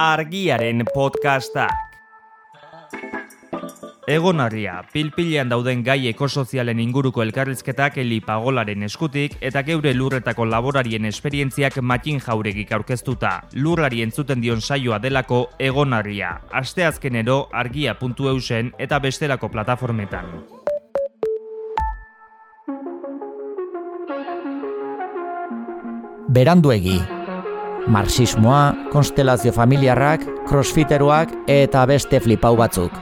Argiaren podcastak. Egonarria, pilpilean dauden gai ekosozialen inguruko elkarrizketak Eli Pagolaren eskutik eta geure lurretako laborarien esperientziak Matin Jauregik aurkeztuta. Lurrari entzuten dion saioa delako Egonarria. Asteazkenero argia.eusen eta bestelako plataformetan. Beranduegi. Marxismoa, konstelazio familiarrak, crossfiteroak eta beste flipau batzuk.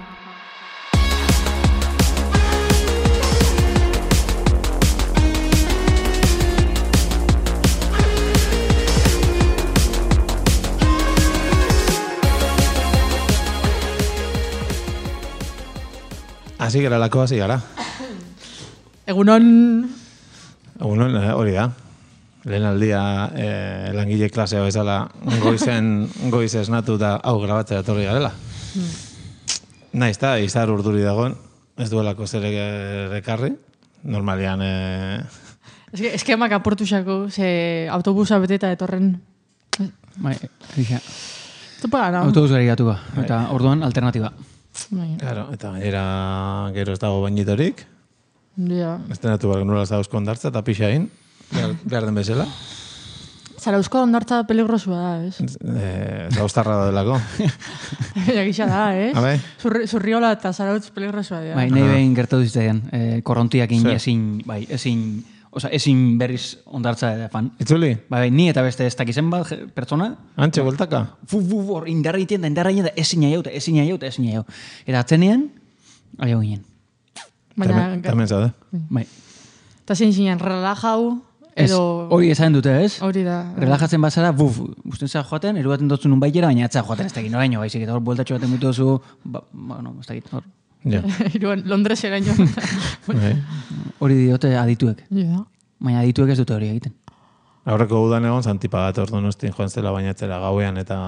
Hasi gara. Egunon, hori da. Lehen aldia langile klasea bezala goiz esnatu da hau grabatzea etorri garela. Naiz da, izar urduri dagoen, ez duelako zer ekarri. Normalian... eskemak aportusako, ze autobusa beteta etorren. Bai, egia. Topa gana. Autobus gari gatu eta orduan alternatiba. Claro, eta gero ez dago bainitorik. Ja. Ez denatu behar nula zauzko ondartza eta pixain. Behar den bezala. Zarauzko ondartza peligrosua da, ez? Zauztarra da delako. Gisa da, ez? Abai? Zurriola eta zarautz peligrosua da. Bai, nahi behin gertatu zitzaidan. Korrontiakin ezin berriz ondartza fan. Itzuli? Bai, ni eta beste ez dakizen bat pertsona. Antxe, bueltaka? Hor, indarra iten da ezin aiau. Eta atzenean, aiau ginen. Tamen zade. Bai. Eta zein relajau, edo... Hori esan dute, ez? Hori da. Relajatzen bazara, usten za joaten, erugaten dutzu nun baitera, baina atzea joaten ez dakit noraino, baizik, eta hor bueltatxo baten mutu duzu, ez dakit, hor. Ja. Londres eraino. Hori diote adituek. Ja. Baina adituek ez dute hori egiten. Aurreko udan egon zantipagat ordu nostin joan zela bainatzera gauean eta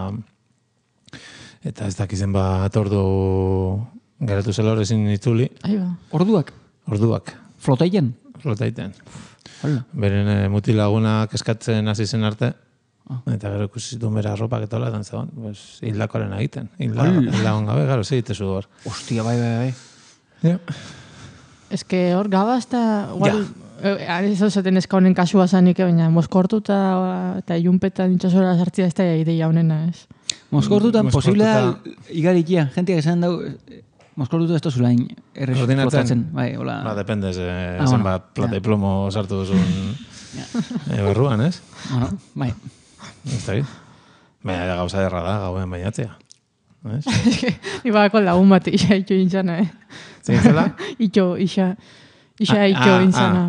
ez dakizen bat ordu geratu zela horrezin itzuli. Orduak? Orduak. Flotaiten? Flotaiten. Hola. Beren mutilagunak eskatzen hasi zen arte. Eta gero ikusi zituen bera arropak eta hola edan zegoen. Hildakoaren egiten. Hildagon gabe, gero segitezu hor. Ostia, bai. Ja. Ez que hor gabazta... Ez zaten eska honen kasua zanik, baina moskortu eta ilunpetan itxasora sartzia ez da ideia honena, ez? Moskortutan posible da igarikia. Jentiak esan dau... Moskortuta ez tozulain flotatzen. Bai, hola... Depende, zenbat plata y plomo sartu duzun barruan, ez? Bueno, bai. Ez da git. Baina gauza derra da, gauen bainatzea. Ibako lagun bat isa itxo intzana, Zintzela? Isa itxo intzana.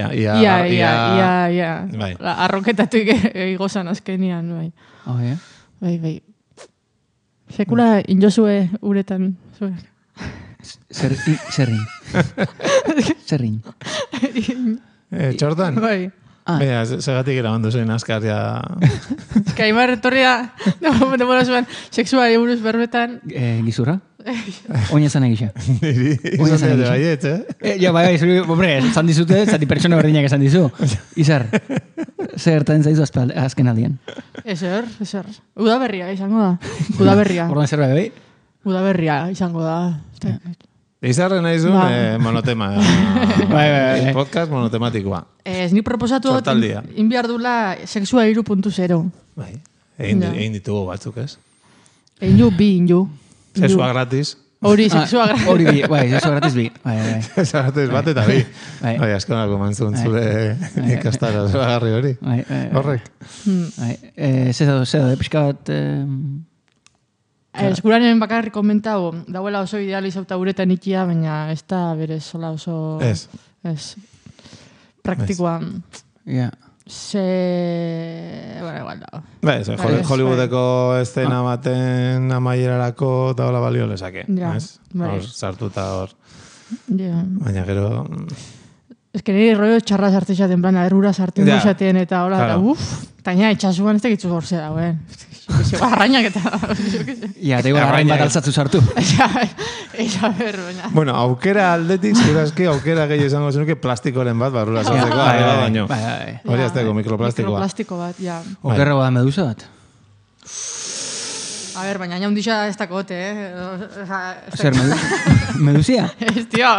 Ia. Arroketatu igozan azkenian, bai. Oh, ja? Bai. Sekula injozue uretan, zuek. Zerrin. Txortan? Bai. Bea, segatik erabandu zuen askar, ja... Kaimar etorria, demora zuen, seksuari buruz berbetan. Gizurra? Oina zan egisa. Niri, izan dira baiet, Ja, bai, hombre, esan dizute, zati pertsona berdinak esan dizu. Izar, zer gertatzen zaizu azken aldian. Ezer. Udaberria izango da. Udaberria. Orduan zer bai? Udaberria izango da. Izarren nahi zuen monotema. Bai. Podcast monotematikoa. Ez ni proposatu dut, inbiar dula sexua 3.0. Bai, egin ditugu batzuk, ez? Egin ju. Sexua gratis. Hori, sexua gratis. Hori bi, bai, sexua gratis bi. Sexua gratis bat eta bi. Bai, askonako mantzun zure ikastara zoragarri hori. Horrek. Zeda, pixka bat... Eskuranen bakarrik komentau, dauela oso idealizauta uretan ikia, baina ez da berez sola oso... Ez. Praktikoa. Ja. Bueno, igual da. Hollywoodeko estena baten amaierarako eta hola balio lezake. Hor sartuta hor. Baina gero... Ez que nire rollo txarra sartzeaten, plan, errura sartzen duzaten eta hola, taina etxasuan ez tekitzu gorze dagoen. Arrainak eta... Ja, teigo arrain bat altzatzu sartu. Eza baina. Bueno, aukera aldetik, zurazki aukera gehi esango zenuke plastikoren bat, barrura sartzeko, baino. Hori azteko, mikroplastikoa. Mikroplastiko bat, ja. Okerra bada medusa bat? A ver, baina hain disa ez dakote, Zer, meduzia? Ez, tio.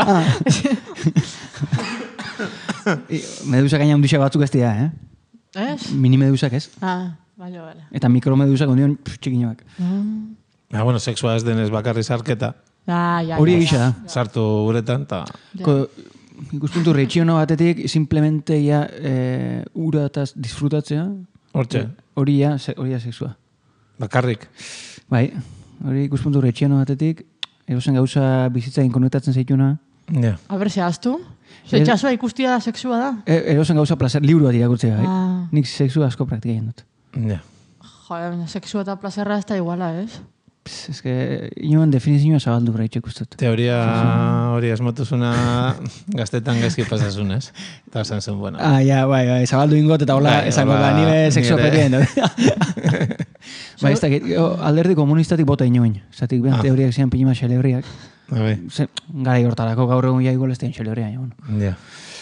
Medusak gaina handixa batzuk ez dira, Ez? Mini medusak ez. Bale. Eta mikromedusak ondion txikinoak. Bueno, sexua ez denez bakarri sarketa. Hori egisa da. Sartu uretan, eta... Ikuspuntu reitxiono batetik, simplemente ja ura eta disfrutatzea. Hortxe. Hori ja sexua. Bakarrik. Bai, hori ikuspuntu reitxiono batetik, erosen gauza bizitza konektatzen zaituna. Ja. A ber, zehaztu? Txasua ikustia sexua da? Erosen gauza placer, liburu bat irakurtzea, bai. Nik sexua asko praktikatzen dut. Ja. Joder, baina sexua eta plazerra ez da iguala, ez? Ez que, inoen definizioa zabaldu braitxo ikustut. Teoria hori asmotuzuna gaztetan gaizki pasasun, ez? Eta esan zen, bueno. Ja, bai, zabaldu ingot eta hola, esango da, nire sexua petien. Bai, ez dakit, alderdi komunistatik bota inoen. Zatik, ben, teoriak zian pinima xelebriak. Gara hortarako gaur egun ja igual ez den xelebria. Ja.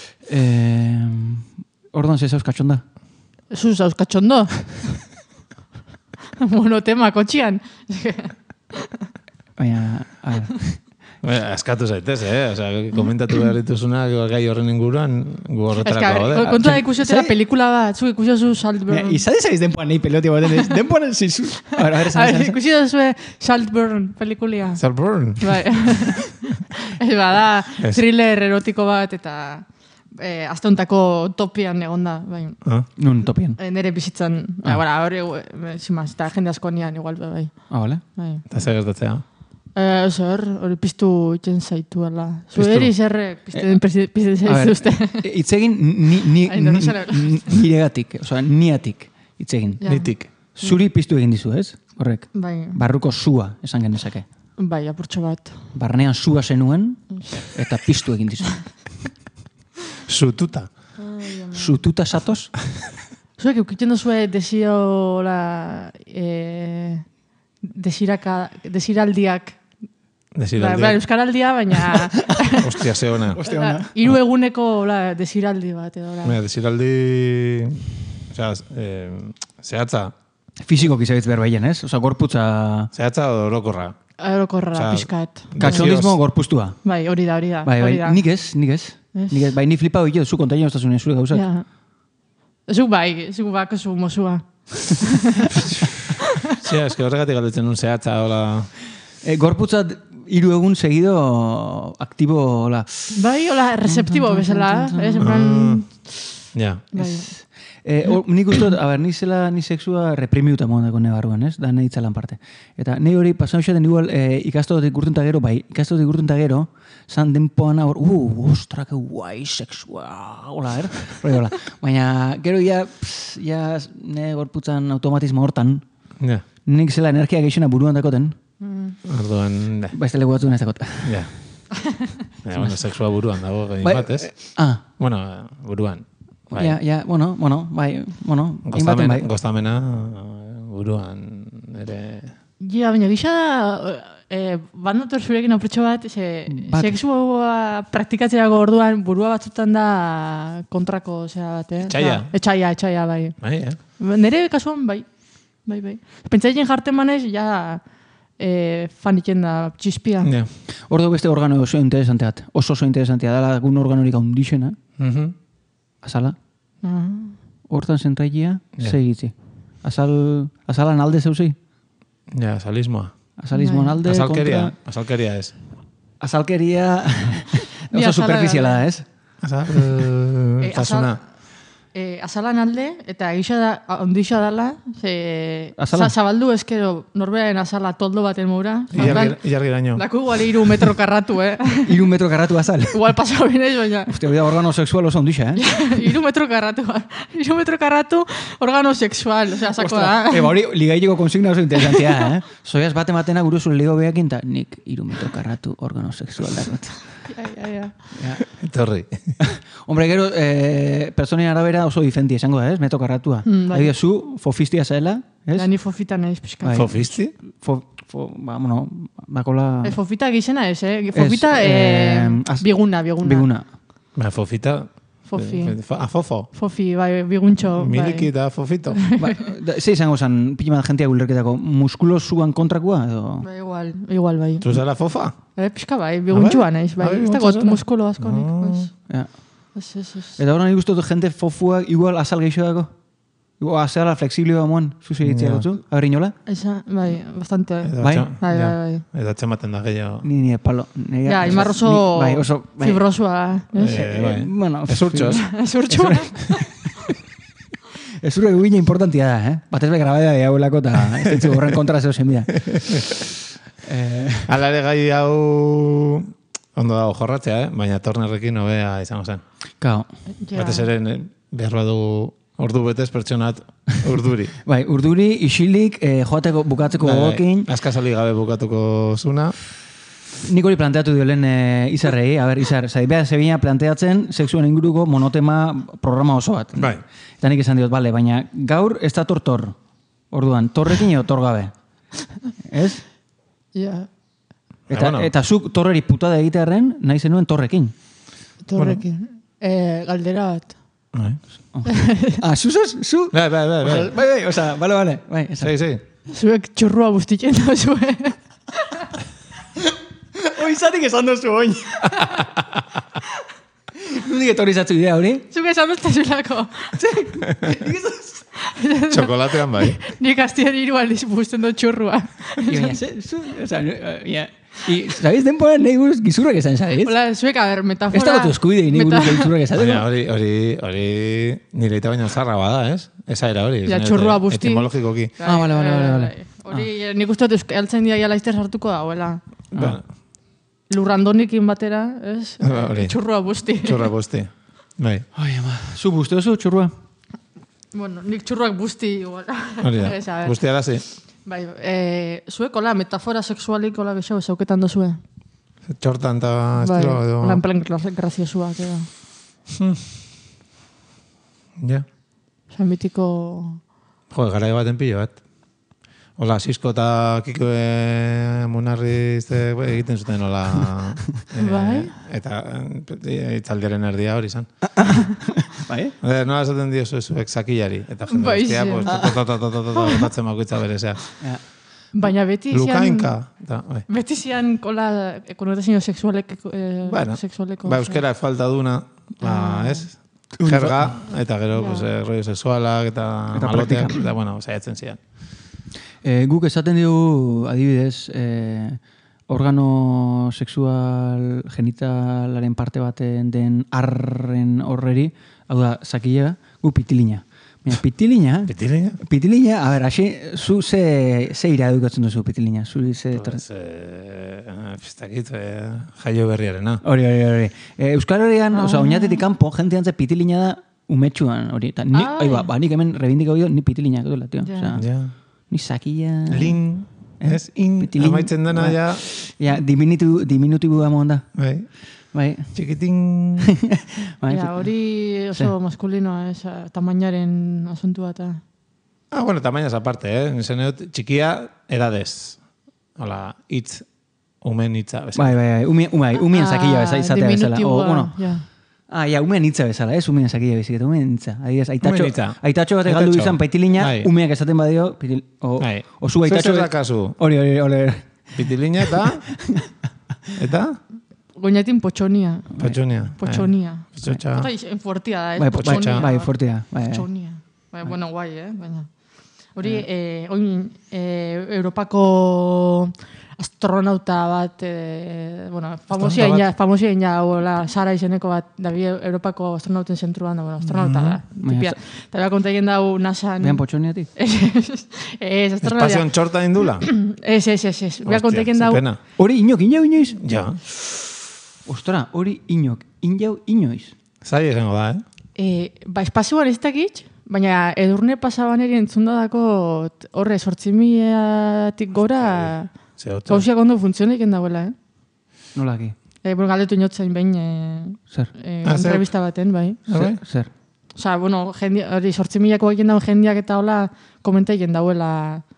Orduan, ze zauz katxonda? Zauz katxondo? Monotema, kotxian. Baina, a ver. Askatu zaitez, Osea, komentatu behar dituzuna gai horren inguruan, gu horretarako gaude. Kontua da ikusiotela pelikula bat, zuk ikusiozu Saltburn. Izade zaiz denpoan nahi pelotia baten ez, denpoan zizu. A ver, ikusiozu Saltburn pelikulia. Saltburn? Bai. Ez bada, thriller erotiko bat eta... Azteuntako topian egonda, bai. Nun topian? Nere bizitzan, hori, zimaz, eta jende asko nian, igual, bai. Bale. Eta zer gertatzea? Zer, hori piztu itzen zaitu, ala. Zueri zerrek pizten zaitu uste. Itzegin niregatik, oza, niatik itzegin. Nitik. Zuri piztu egin dizu, ez? Horrek. Bai. Barruko sua, esan genezake. Bai, apurtxo bat. Barnean sua zenuen, eta piztu egin dizu. Sututa. Sututa satoz? Zuek, eukitzen duzue desiola... Desiraldiak. Desiraldiak. Euskaraldia, baina... Ostia, ze ona. Hiru eguneko desiraldi bat, edo. Desiraldi... Osea, zehatza. Fizikoki zabitz behar baien, ez? Osa, gorputza... Zehatza o orokorra? Orokorra, pixkat. Katxondismo gorpuztua. Bai, hori da. Bai, nik ez. Bai, ni flipau egin zu kontaino ostasunen zure gauzak. Zuk bai, zuk bako zu mozua. Zia, eske horregatik galdetzen nun zehatza, hola... Gorputza 3 egun seguido aktibo, hola... Bai, hola, receptibo bezala, ez? Ja. Nik uste, ni sexua reprimiuta mondako nebarruan, ez? Da nahi itzalan parte. Eta nahi hori, pasan usaten igual, ikastotik urten ta gero, zan denpoan hor, ostrak, guai, sexua, hola, hola. Baina, gero ja, ne gorputzan automatismo hortan, nik zela energia geixena buruan dakoten. Orduan, Baizte legu batzuk nahi dakot. Ja. Bueno, sexua buruan dago, gain bat, ez? Bueno, buruan. Goztamena buruan ere... Ja, baina gisa bandator zurekin apurtxo bat, sexua praktikatzerako orduan burua batzutan da kontrako, zera bat, Etxaia, bai. Nere kasuan, bai. Pentsaitzen jarten manez, ja faniken da txispia. Ordo beste organo oso interesanteat. Oso interesantea dala, gun organorik haundixena. Azala. Hortan zentraikia, segitzi. Azalan alde zeuzei? Ja, azalismoa. Azalismoan alde, Azalkeria ez. Azalkeria oso superficiala da, ez? Azaltasuna. Azalan alde, eta ondixa dala, zabaldu eskero norberaren azala toldo baten moura. Ilargiraino. Dako igual 3 metro karratu, 3 metro karratu azal. Igual pasau binez, baina. Hostia, bida organo sexual oso ondixa, 3 metro karratu. 3 metro karratu organo sexual, osea, sako da. Hori, ligaileko konsigna oso interesantia, Soiaz bate-matena guru zuen ligo behakin, eta nik 3 metro karratu organo sexual dakot. Etorri. Hombre, gero, personen arabera oso diferenti esango da, ez? Metro karratua. Egia zu, fofistia zaela, ez? Ni fofita nahiz, pixka. Fofisti? Bakola... Fofita gizena ez, Fofita biguna. Fofita Fofi. Fofo. Fofi, bai, biguntxo. Miliki eta fofito. Ze izango zen, pila bat jentia gulerketako, muskulosuan kontrakoa, edo? Ba, igual, bai. Tu zara fofa? Pixka bai, biguntxua naiz, bai. Ez dago muskolo asko nik. Eta horren ikustu jente fofuak igual azal gehiago dago? Igual azala flexiblioa moan, zuzi ditzea gotzu? Agri nola? Esa, bai, bastante. Bai? Bai. Eta txematen da gehiago. Ni palo. Ja, imar oso fibrosua. Bueno, esurtxos. Esurtxua. Ezurre guina importantia da, Batez be grabadea diaulako eta ez ditzu horren kontra zeo zenbida. Alare gai hau ondo dago jorratzea, baina tornerrekin hobea izango zen. Kao. Batez ere beharroa dugu ordu betez pertsonat urduri. Bai, urduri, isilik, joateko bukatzeko gogokin. Askazali gabe bukatuko zuna. Nik hori planteatu dio lehen Izarrei. A ber, Izar, beha zebina planteatzen sexuan inguruko monotema programa oso bat. Bai. Eta nik esan diot, bale, baina gaur ez da tor. Orduan, torrekin edo tor gabe. Ez? Ja. Eta zuk torreri putada egitearen nahi zenuen torrekin. Torrekin. Galdera bat. Bai. Zuzos? Zu? Bai, oza, bale. Sí. Zuek txurrua bustitzen da zue. Oizatik esan dozu oin. Nundik etorri zatzu idea hori? Zuek esan doztazulako. Txokolatean bai. Nik aztien hiru aldiz busten dut txurrua. ¿Sabéis denporan nahi buruz gizurrak esan, ¿sabéis? Hola, zuek, a ver, metafora... Ez da gotu eskuide, nahi buruz gizurrak esan. Baina hori nire eta baina zarra bada, ez? Esa era hori. Ja, txurrua busti. Etimologikoki. Vale. Hori, nik uste dut eltzen dia ja laizter sartuko dagoela. Lurrandonikin batera, ez? Txurrua busti. Txurrua busti. Bai. Zu busti oso txurrua? Bueno, nik txurruak busti igual. Hori da. Busti arazi. Bai, zuek, hola, metafora sexualik, hola, bexau, zauketan dozue. Txortan eta estilo edo... Hola, en plan graziosuak, edo. Ja. Osa, mitiko... Jo, garai baten pilo bat. Hola, Sisko eta Kiko Munarri egiten zuten, hola... Bai? Eta itzaldiaren erdia hori izan. Bai? Nola esaten diozu zuek zakillari. Eta jende guztia, botatzen maukitza berezea. Baina beti zian... Lukainka. Beti zian, kola, konotazio sexualeko... Ba, euskera falta duna, ez? Jerga, eta gero, rollo sexualak, eta maloteak, eta, bueno, saiatzen zian. Guk esaten dugu, adibidez, organo sexual genitalaren parte baten den arren horreri, hau da, zakilea, gu pitilina. Pitilina? Pitilina, a ber, hasi, zu ze ira edukatzen duzu pitilina? Zuri ze... Pistakit, jaio berriarena. Hori. Euskal Herrian, oza, oinatetik kanpo, jentean ze pitilina da umetxuan, hori. Eta nik hemen rebindiko dio, ni pitilina dutela, tio. Ni zakila... Lin, ez? In, amaitzen dena, ja... Ja, diminutibu amon da. Bai. Txikitin... Ja, hori oso maskulinoa, tamainaren asuntua eta... Bueno, tamainaz aparte, Nisen txikia edadez. Hola, hitz, umen hitza. Bai, umien zakila izatea bezala. Diminutibua, ja. Ja, umean hitza bezala, ez? Umean zakila bezik, eta umean hitza. Aitatxo bat egaldu izan paitilina, umeak esaten badio, o zu aitatxo... Zer kasu? Hori. Pitilina eta? Goñatin potxonia. Potxonia. Fortia da, ez? Potxonia. Bai, fortia. Potxonia. Bueno, guai, baina. Hori, Europako astronauta bat, famosia ina, Sara izeneko bat, dabi Europako astronauten zentruan, astronauta da, tipia. Eta beha konta egin dau NASA-an... Behan potxoniatik? Ez, astronautia. Espazion txorta indula? Ez. Beha konta egin dau... Hori inoiz? Ja. Ostora, hori inoiz. Zai esango da, espazioan ez dakit, baina edurne pasaban eri entzundadako horre 8.000-tik gora gauziak ondo funtzionik endagoela, Nolaki? Galdetu inotzen behin Zer? Entrevista baten, bai. Zer? Osa, hori 8.000-ako egin dago jendiak eta hola komenta egin dauela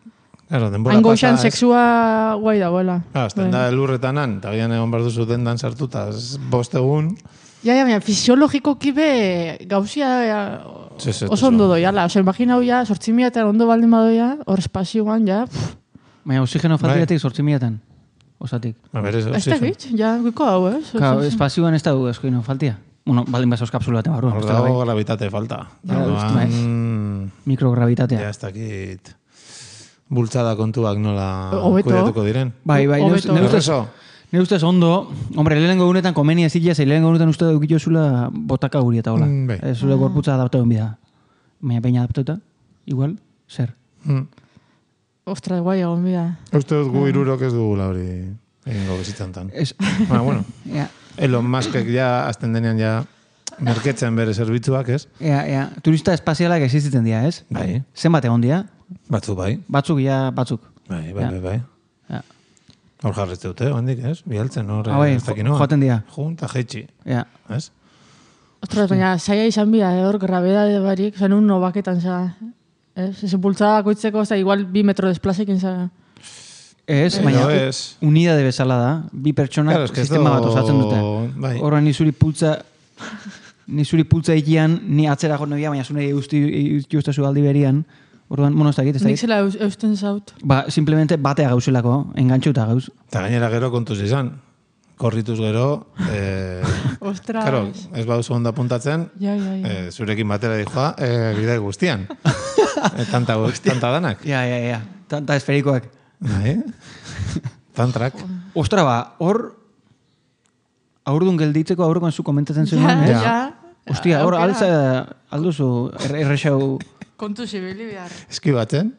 Claro, denbora hain goxan sexua guai dagoela. Azten da elurretanan, eta gian egon behar duzu dendan sartuta, 5 egun. Ja, baina fisiologikoki be gauzia oso ondo doiala. Oso, imaginau ja, 8.000 ondo baldin badoia, hor espazioan, ja. Baina oxigeno faltiratik 8.000 osatik. Ez da gitz, ja, guiko hau, ez? Espazioan ez da du oxigeno faltia. Bueno, baldin bazoz kapsula baten barruan. Hor dago gravitate falta. Mikrogravitatea. Ja, ez dakit bultzada kontuak nola kuidatuko diren. Bai, ne ustez ondo, hombre, lehenengo egunetan komenia ezilea, lehenengo egunetan uste dukitio zula botaka guri eta hola. Zule gorputza adaptatu bida. Baina peina adaptatuta, igual, zer. Ostra, guai egon bida. Uste dut gu irurok ez dugula hori egingo bizitzantan. Bueno, Elon Muskek ja, azten denean ja, merketzen bere zerbitzuak, ez? Turista espazialak existitzen dira, ez? Bai. Zenbat egon dira? Batzuk, bai. Batzuk. Bai. Hor jarretze dute, handik, ez? Bialtzen, hor, ez dakinoa. Joaten dira. Junta jetxi. Ez? Ostras, baina saia izan bida, hor, grabedade barik, zen un nobaketan, ez? Ese bultzada koitzeko, igual 2 metro desplazekin, Ez, baina unidade bezala da. 2 pertsonak sistema bat osatzen dute. Horra ni zuri pultza ikian, ni atzera jo noia, baina zune justazu aldi berian. Orduan, ez dakit. Nik zela eusten zaut. Simplemente batea gauzelako, engantxuta gauz. Eta gainera gero kontuz izan. Korrituz gero, ostras. Claro, ez baduzu onda puntatzen, zurekin batera dijoa, bidai guztian. Tanta danak. Tanta esferikoak. Tantrak. Ostra hor aurdun gelditzeko aurrekoan zu komentatzen zuen, ez? Ostia, hor alduzu errexau... Kontu zibili behar. Eskibatzen?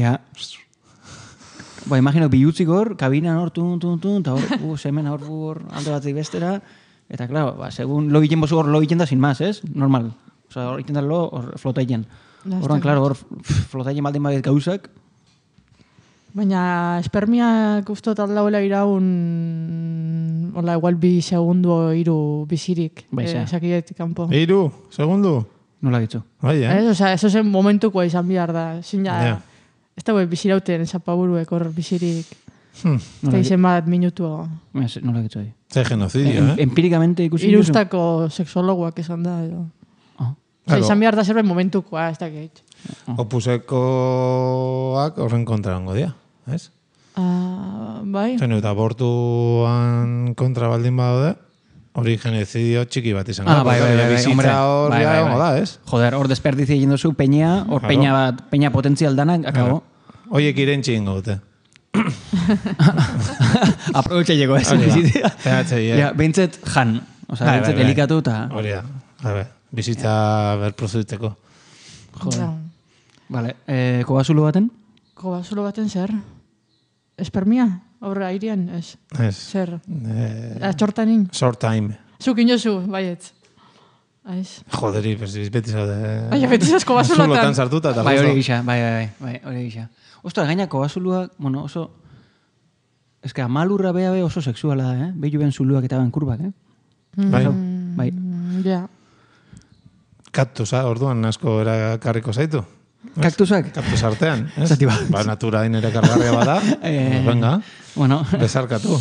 Imagino bihutzik hor, kabinan hor, eta hor, semen hor, alde batzik bestera, eta, klaro, segun lo egiten bozu hor, lo egiten da sin más, ez? Normal. Osa, hor egiten da lo, hor flota egiten. Horren, klaro, hor flota egiten baldin baget gauzak. Baina, espermiak ustot aldauela iraun, hola, igual 2 segundu 3 bizirik. Sakietik kanpo. 3 segundu? Nola gitzu. Osa, eso zen momentukoa izan bihar da. Zina, ez da bizirauten zapaburuek hor bizirik. Eta izen bat minutu. Nola gitzu. Ze genozidio, Empirikamente ikusi. Irustako sexologuak esan da. Izan bihar da zerbait momentukoa, ez da gehit. Opusekoak horren kontra ongo dia, ez? Bai. Zenu eta abortuan kontra baldin badaude, hori genezidio txiki bat izan. Bai. Bizitza hor da, ez? Joder, hor desperdizia egin duzu peña, hor peña potentzial danak, akabo. Oiek irentxi ingo dute. Aprovecha llegó eso. Bintzet jan. Osa, bintzet delikatu eta... Hori da. Bizitza berproziteko. Joder. Vale. Kobazulo baten? Kobazulo baten zer? Espermia? Horre airean, ez? Ez. Zer? Atxortanin? Short time. Zuk inozu, baietz. Aiz. Joderi, beti zaude... Beti zaz kobazulotan. Zulotan sartuta eta bai, hori gisa, bai, hori gisa. Ostra, gaina kobazuluak, bueno, oso... Ez que amalurra bea oso sexuala da, Behiu ben zuluak eta ben kurbak, Bai. Ja. Kaktusa, orduan asko erakarriko zaitu. Kaktusak? Kaktus artean, ez? Zati bat. Ba, natura hain ere kargarria bada. Venga, bueno. Besarkatu.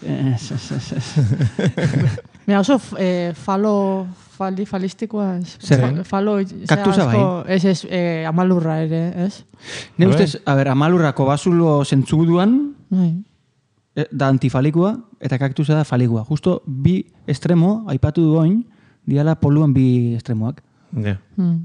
Mira, oso falistikoa. Zer? Kaktusa bai? Ez, amalurra ere, ez? Ne ustez, a ber, amalurra kobazulo zentzuduan, da antifalikua, eta kaktusa da falikua. Justo bi estremo, aipatu duoin, diala poluan bi estremoak. Ja.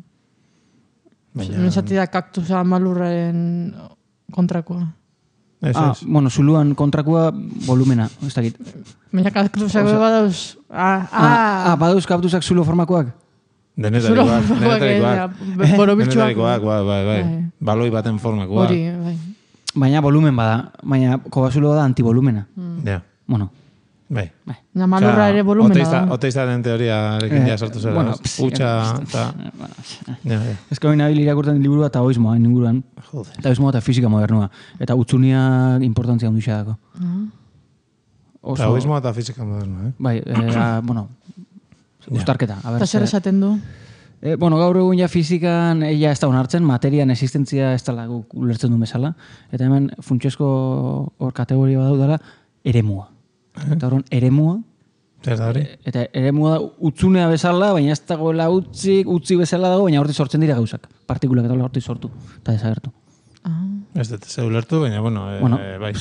Zati da kaktusa amalurraren kontrakoa. Bueno, zuluan kontrakoa volumena, ez dakit. Baina kaktusak badauz... Badauz kaktusak zulo formakoak? Denetarikoak. Borobiltxuak. Bai. Baloi baten formakoak. Hori, bai. Baina volumen bada, baina kobazulo da antivolumena. Ja. Bueno. Bai. Malurra ere volumena da. Oteizaren teoriarekin ja sartu zera. Bueno, Utsa, eta... Ez que hori nabil irakurtan liburua taoismoa, inguruan. Taoismoa eta fisika modernua. Eta utzunia importantzia ondixea dako. Taoismoa eta fisika modernua, Bai, bueno, ustarketa. Eta zer esaten du? Gaur egun ja fizikan ez da onartzen, materian existentzia ez dela ulertzen du bezala. Eta hemen funtsezko hor kategoria bat daudela, eremua. Eta horren, eremua. Eta eremua da utzunea bezala, baina ez dagoela utzi bezala dago, baina horti sortzen dira gauzak. Partikulak eta horti sortu, eta desagertu. Ez dut zeu lertu, baina, bai.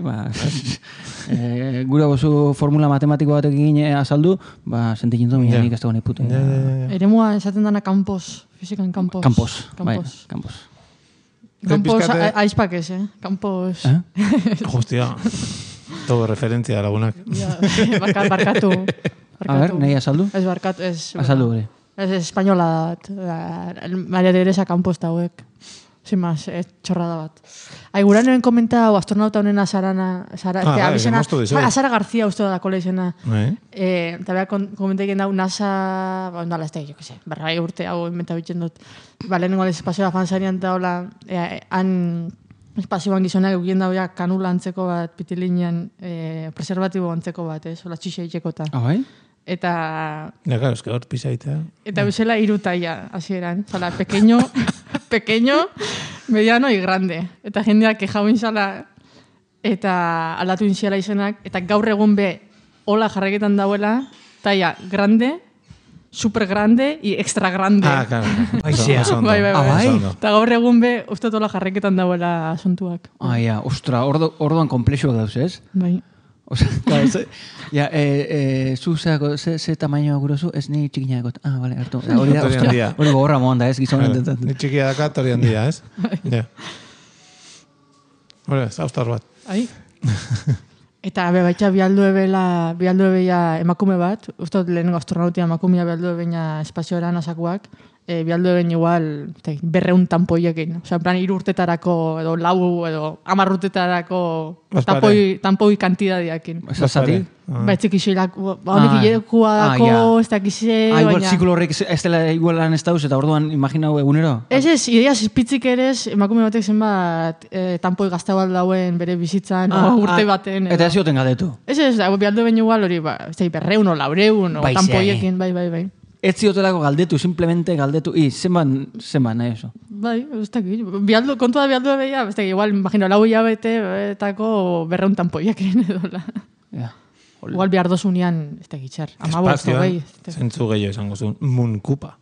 Gura gozu formula matematiko batekin azaldu, sentitzen dut, nik ez dago nahi putu. Eremua esaten dana kampos, fizikan kampos. Kampos. Kampos, aizpak ez, Kampos. Hostia, todo referentzia lagunak. Barkatu. A ver, nahi azaldu? Ez barkatu, ez. Azaldu, gure. Ez espainola dat. Maria Teresa Campos dauek. Sin más, txorrada bat. Guran nuen komenta astronauta honena Sara García uste da kola izena. Eta beha komenta egin dau NASA, ondala ez da, jo que se, berrai urte hau inventa bitzen dut. Lehenengo espazioa fanzarian eta hola, han espazioan gizonak egin dau ja kanula antzeko bat, pitilinean preservatibo antzeko bat, hola txixe itxeko eta. Eta... Ja, claro, es que hor pisaitea. Eta bezala irutaia, hasieran. Zala, pequeño, mediano y grande. Eta jendeak kejau inzala, eta aldatu inziala izenak, eta gaur egun hola jarraketan dauela, taia grande, super grande y extra grande. Claro. Bai. Eta gaur egun uste hola jarraketan dauela asuntuak. Ostra, orduan komplexuak dauz, ez? Bai. Osa, claro, zu ze tamaino gurozu, ez ni txikinak got. Vale, hartu. Hori da, ostia, hori gogorra moanda, ez, gizonen. Ni txikia daka, tori handia, ez? Hori, zaustar bat. Eta baitxa bialdu ebeia emakume bat, uste lehenengo astronautia emakumea bialdu ebeina espazioera nasakuak, bialdu eben igual 200 tampoiekin. Osa, en plan, 3 urtetarako, edo 4 edo 10 urtetarako tampoi kantidadiakin. Ez azati? Baitzik isilak, honek ilekua dako, ez dakize, baina... Igual ziklo horrek ez dela igualan ez dauz, eta orduan imaginau egunero? Ez, ideaz izpitzik erez, emakume batek zenbat tampoi gaztau aldauen bere bizitzan, urte baten. Eta ez zioten galdetu? Ez, bialdu ben igual hori, 200 o 400 o tampoiekin, bai. Ez ziotelako galdetu, simplemente galdetu, zenbat, nahi oso. Bai, ez dakit, kontu da bialdu ebeia, ez dakit, igual, imagino, 4 hilabete etako 200 tampoiekin edola. Igual behar dozunean, ez dakit, txar, 15 gehi. Zentzu gehiago esango zuen, Munkupa.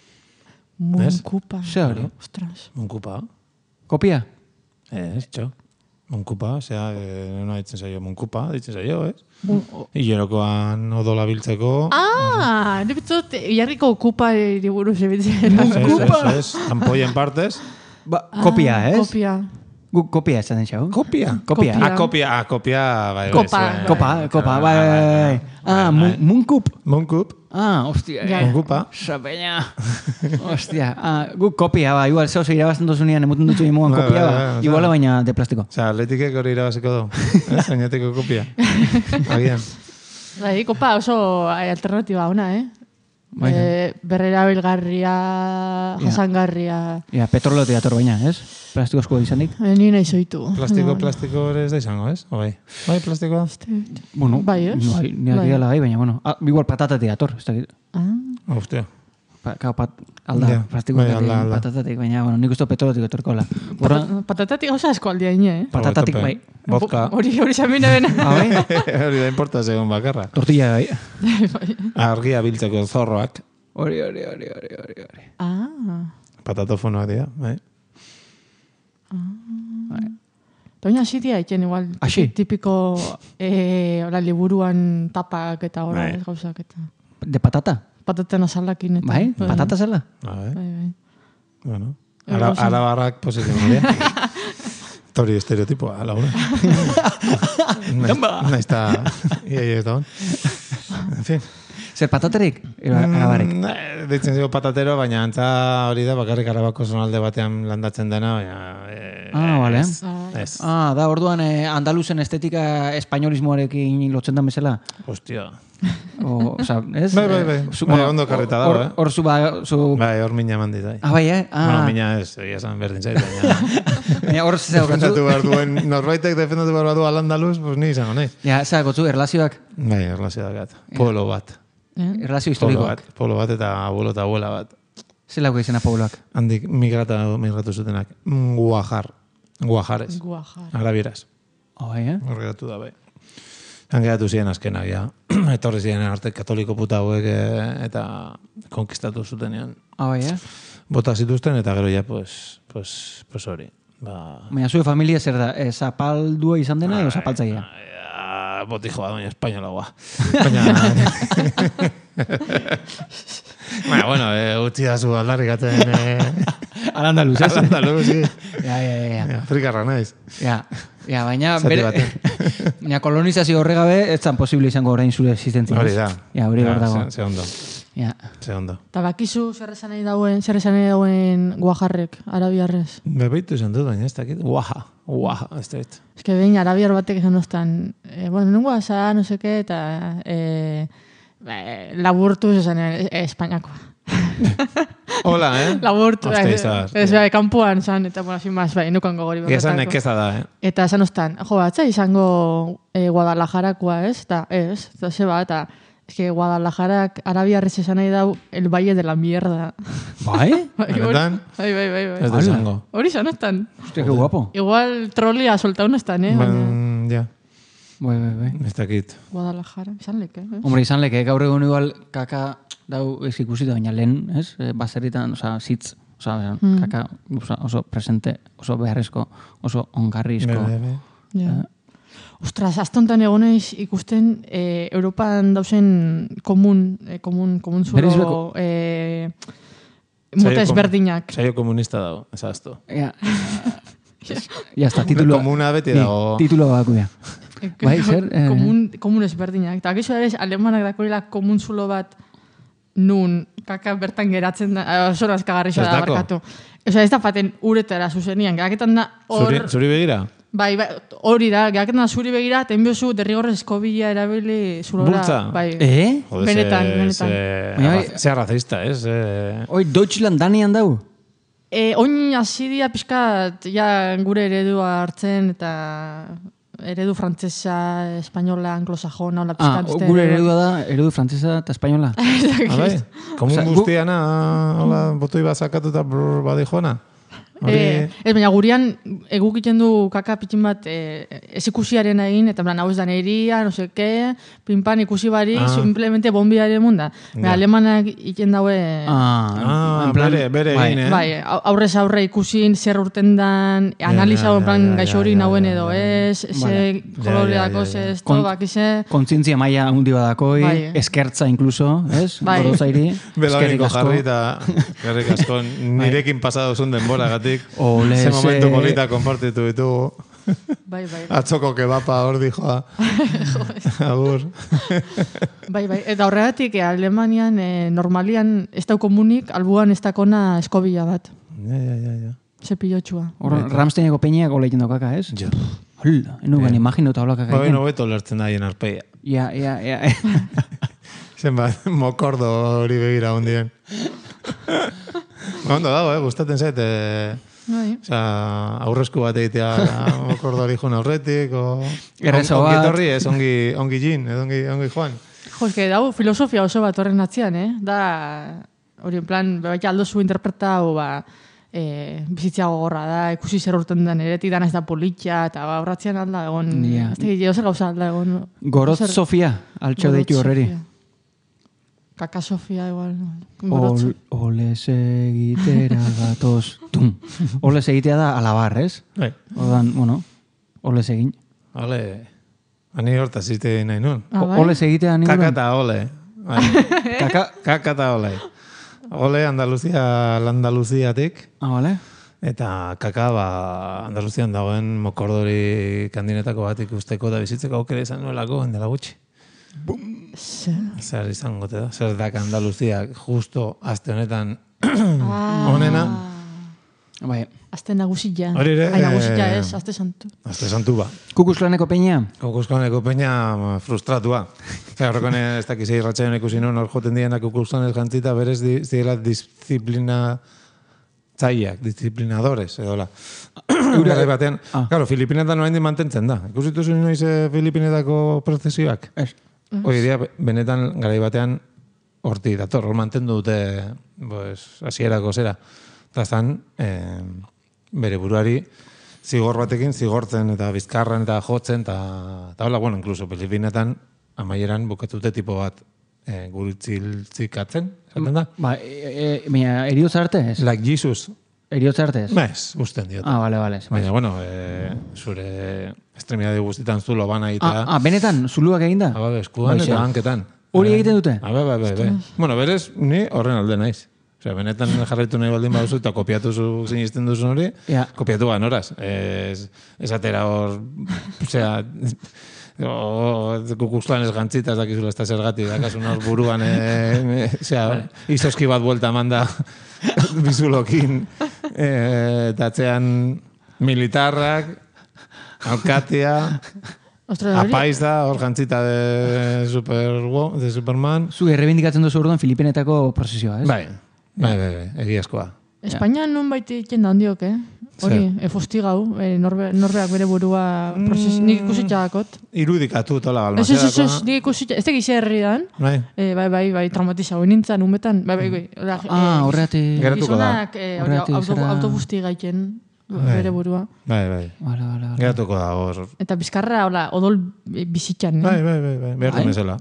Munkupa? Zer hori? Ostras. Munkupa. Kopia? Ez, txo. Munkupa, osea, no ditzen zaio Munkupa, ditzen zaio, ez? Hilerokoan odola biltzeko... Ne bitzot, Iarriko kupa iriburu zebitzen. Munkupa? Ez, tampoien partez. Kopia, ez? Kopia. Kopia ez den xau? Kopia, bai. Kopa, bai. Munkup. Hostia. Munkupa. Sapeña. Hostia. Guk kopia, ba. Igual, zeo irabazten dozunean, emuten dutxu imuan kopia, ba. Igual, baina de plastiko. Osa, atletikek hori irabaziko du. Zainatiko kopia. Agian. Bai, kopa oso alternatiba ona, Berrera bilgarria, jasangarria. Petrolote dator baina, ez? Plastiko asko izanik? Ni nahi zoitu. Plastiko ere ez da izango, ez? Bai, plastikoa? Bueno, bai, ez? Ni aquí gala gai, baina, bueno. Igual patatatik dator, ez dakit. Hostia. Alda, plastikoak patatatik, baina, bueno, nik usto petrolotik etorkola. Patatatik oso asko aldia ine, Patatatik, bai. Vodka. Hori xamine bena. Hori da importa segun bakarra. Tortilla, bai. Argia biltzeko zorroak. Hori. Patatofonoak dira, bai. Toña así dia iken igual. Así? Tipiko liburuan tapak eta hori gauzak eta. De patata? Pataten azalakin. Bai? Patata zela? Bai. Bueno. Arabarrak positzen dira. Tori estereotipoa, laura. Naizta ez da hon. En fin. Zer pataterik? Arabarek? Ditzen zigo patatero, baina antza hori da, bakarrik Arabako zonalde batean landatzen dena, baina... Vale. Ez. Da, orduan andaluzen estetika espainolismoarekin lotzen da bezala? Hostia. Osa, ez? Bai. Ondo karreta dago, Hor zu... Bai, hor mina mandit, bai. Bai, Bueno, mina ez, egia esan berdin zait, baina... Baina hor zeu... Defendatu behar duen, norbaitek defendatu behar du al-Andaluz, pues ni izango nahi. Ja, zera, gotzu, erlazioak? Bai, erlazioak bat. Pueblo bat. Erlazio historikoak. Pueblo bat eta abuelo eta abuela bat. Zelako izena puebloak? Handik migratu zutenak. Guajares. Arabieraz. Horregatu da, bai. Han geratu ziren azkenak, ja. Etorri ziren arte katoliko puta hauek eta konkistatu zutenean. Bota zituzten eta gero ja, pues hori. Baina zure familia zer da? Zapaldua izan dena edo zapaltzaia? Botijoa, baina espainolagoa. Bueno, utzi da zu aldarrikatzen... Al-Andaluz, ez? Al-Andaluz, sí. Ja. Afrikarra naiz. Ja, baina kolonizazio horregabe ez zan posible izango orain zure existentzia. Hori da. Ja, hori hor dago. Ze ondo. Ze ondo. Ta bakizu zer esan nahi dauen guajarrek, arabiarrez? Bebeitu izan dut, baina ez dakit. Guaja, ez dakit. Ez que behin arabiar batek esan oztan, nengo guaza, no seke, eta laburtu esan Espainiakoa. Hola, Laburtu, kanpuan zan, eta bueno, sin más, nukan gogori. Esan nekeza da, Eta esan oztan, batza izango Guadalajarakoa, ez? Eta zeba, eta es que Guadalajarak arabiarrez esan nahi dau el valle de la mierda. Bai? Benetan? Bai. Ez da izango. Hori zan oztan. Hostia, que guapo. Igual trolia soltau no estan, Ja. Bai. Ez dakit. Guadalajara, izan leke, Hombre, izan leke, gaur egun igual kaka dau ez ikusita, baina lehen, ez? Baserritan, zitz, kaka oso presente, oso beharrezko, oso ongarrizko. Ostras, aztontan egoneiz ikusten Europan dauzen komun zulo mota ezberdinak. Saio komunista dago, ezaztu. Ja, hasta titulo. Komuna beti dago. Titulo baku, ja. Bai, zer? Komun ezberdinak. Eta gizu ere, alemanak dakorela komun zulo bat nun kaka bertan geratzen da, oso nazkagarri da barkatu. Ez da paten uretara zuzenian, geraketan da hor... Zuri begira? Bai, hori da, geraketan da zuri begira, eta enbiozu derrigorrez eskobila erabili zulora. Bultza? Bai, benetan. Zea razista, ez? Oi, Deutschland danean dau? Oin azidia pixkat, ja, gure eredua hartzen, eta eredu frantzesa, espainola, anglosajona, hola pixkat. Gure eredua da, eredu frantzesa eta espainola. Bai, komun guztiana, hola, botoi bat zakatu eta badi joana. Ez, baina gurian egukiten du kaka pitxin bat ez ikusiaren egin, eta hau ez da neria, no seke, pinpan ikusi bari, simplemente bombiaren munda. Alemanak iten daue... Bere egin, Bai, aurrez aurre ikusin, zer urten dan, analizau en plan gaixo hori nauen edo ez, ze koloreako ez, tobak ize... Kontzientzia maia hundi badakoi, eskertza inkluso, ez? Gorozairi, Belaniko jarri eta gerrik asko, nirekin pasado zun denbora gatik. Ole, ze momentu polita konpartitu ditugu. Bai. Atzoko kebapa hor dijoa. Agur. Bai. Eta horregatik, Alemanian normalian ez dau komunik, albuan ez dakona eskobila bat. Ja. Zepilotxua. Ramsteineko peñeak ole egin dokaka, ez? Ja. Hola, enugan imagino eta holakak egin. Baina beto lertzen da hien arpeia. Ja. Zenbat, mokordo hori begira ondien. Ondo dago, gustatzen zait. Aurrezku bat egitea mokordo hori joan aurretik. Errezo bat. Ongi etorri ez, ongi jin, ongi joan. Jo, eske dago filosofia oso bat horren atzian, Da, hori en plan, bebaita aldozu interpretau, bizitzia gogorra da, ikusi zer urten den eretik dana ez da politxa, eta horratzean alda egon, ez da zer gauza alda egon. Gorot Sofia, altxo deitu horreri. Kaka Sofia igual. Ole segitera gatoz. Ole segitea da alabar, ez? Bai. Odan, bueno, ole segin. Ole, ani hortaz zite nahi nun. Ole segitea ani Kaka eta ole. Kaka eta ole. Ole Andaluziatik. Vale. Eta kaka, Andaluzian dagoen mokordori kandinetako bat ikusteko da bizitzeko aukera izan nuelako, endela gutxi. Zer izango te da? Zer dak Andaluziak justo aste honetan onena? Bai. Aste nagusia. Hori ere? Nagusia ez, aste santu. Aste santu ba. Kukusklaneko peña? Kukusklaneko peña frustratua. Horrekone ez dakize irratxaion ikusi non hor joten dienak kukusklanez jantzita berez zirela disciplinadores, edola. Gara batean, claro, Filipinetan noa indi mantentzen da. Ikusitu zuen noiz Filipinetako prozesioak? Ez. Hoi dia, benetan gara batean horti dator, hor mantendu dute hasierako zera. Eta zan, bere buruari zigor batekin zigortzen eta bizkarran eta jotzen, eta hola, bueno, incluso Filipinetan amaieran bukatute tipo bat guritziltzikatzen, zaten da? Ba, eriotz arte ez? Like Jesus. Eriotz arte ez? Ez, usten diot. Vale. Baina, bueno, zure extremidade guztietan zulo bana egitea. Benetan, zuluak egin da? Eskuan eta hanketan. Hori egiten dute? Bai. Bueno, berez, ni horren alde naiz. Osea, benetan jarraitu nahi baldin baduzu eta kopiatu sinisten duzun hori, kopiatu horaz. Ez atera hor, osea, kukuslan ez gantzita, ez dakizula ez da zergatik, dakasun hor buruan, izoski bat buelta manda bizulokin, eta atzean militarrak, alkatea, apaiz da, hor gantzita de Superman. Zu errebindikatzen duzu orduan Filipinetako prozesioa, ez? Bai, egiazkoa. Espainian non baita egiten da hondiok, Hori, efostigau, norbeak bere burua nik ikusitxakot. Irudikatu tola balma. Ez, nik ikusitxakot, ez tegize herri dan. Bai, traumatizau nintzen, umetan. Bai. Horreati. Geratuko da. Gizonak autobusti gaiten bere burua. Bai. Geratuko da hor. Eta bizkarra, odol bizitxan. Bai, behar dumezela.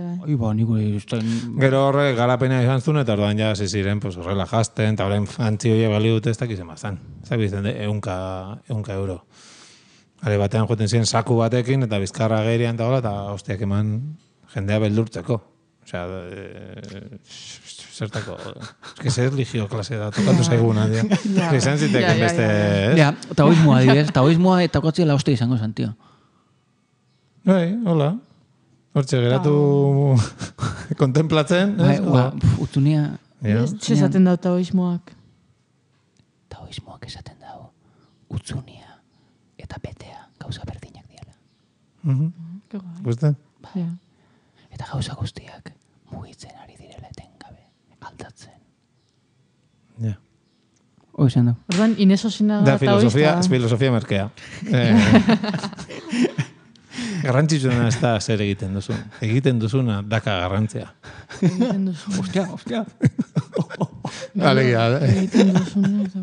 Gero horre garapena izan zuen, eta orduan ja ziren horrela jazten, eta horrein antzi horiek bali dute ez dakizen bazan. Ez dakizen eunka euro. Gare batean joten ziren saku batekin, eta bizkarra gehirian eta hola, eta hostiak eman jendea beldurtzeko. Osea, zertako... Ez zer religio klase da, tokatu zaiguna, tia. Izan ziteken beste... Ja, taoismoa, dibes. Taoismoa eta kotzia laoste izango zan, tio. Bai, hola. Hortxe, geratu kontemplatzen. Utzunia... Zezaten dau taoismoak. Taoismoak esaten dau. Utzunia eta betea gauza berdinak diala. Gusten? Bai. Eta gauza guztiak mugitzen ari direla etengabe, aldatzen. Ja. Hoi zen du. Orduan, Ineso Sinaga eta filosofia merkea. Garrantzitsuna ez da zer egiten duzun. Egiten duzuna daka garrantzia. Egiten duzuna. Hostia. Alegia. Egiten duzuna.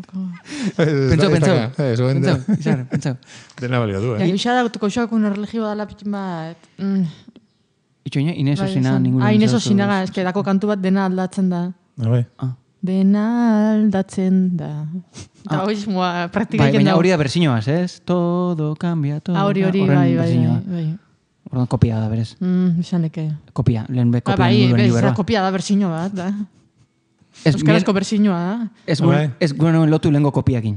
Pentsau. Dena balio du, Gisa da, koxoakun erreligio dala pitin bat. Itxoina, Ineso Sinaga ninguna. Ineso Sinaga, eske dako kantu bat dena aldatzen da. Bai. Dena aldatzen da. Taoismoa praktika egin da. Baina hori da berzinoaz, ez? Todo cambia, todo. Hori, bai. Orduan kopia da, berez. Izaneke. Kopia, lehen be kopia. Bai, kopia da berzino bat, da. Euskarazko berzinoa da. Ez guen lotu lehenko kopiakin.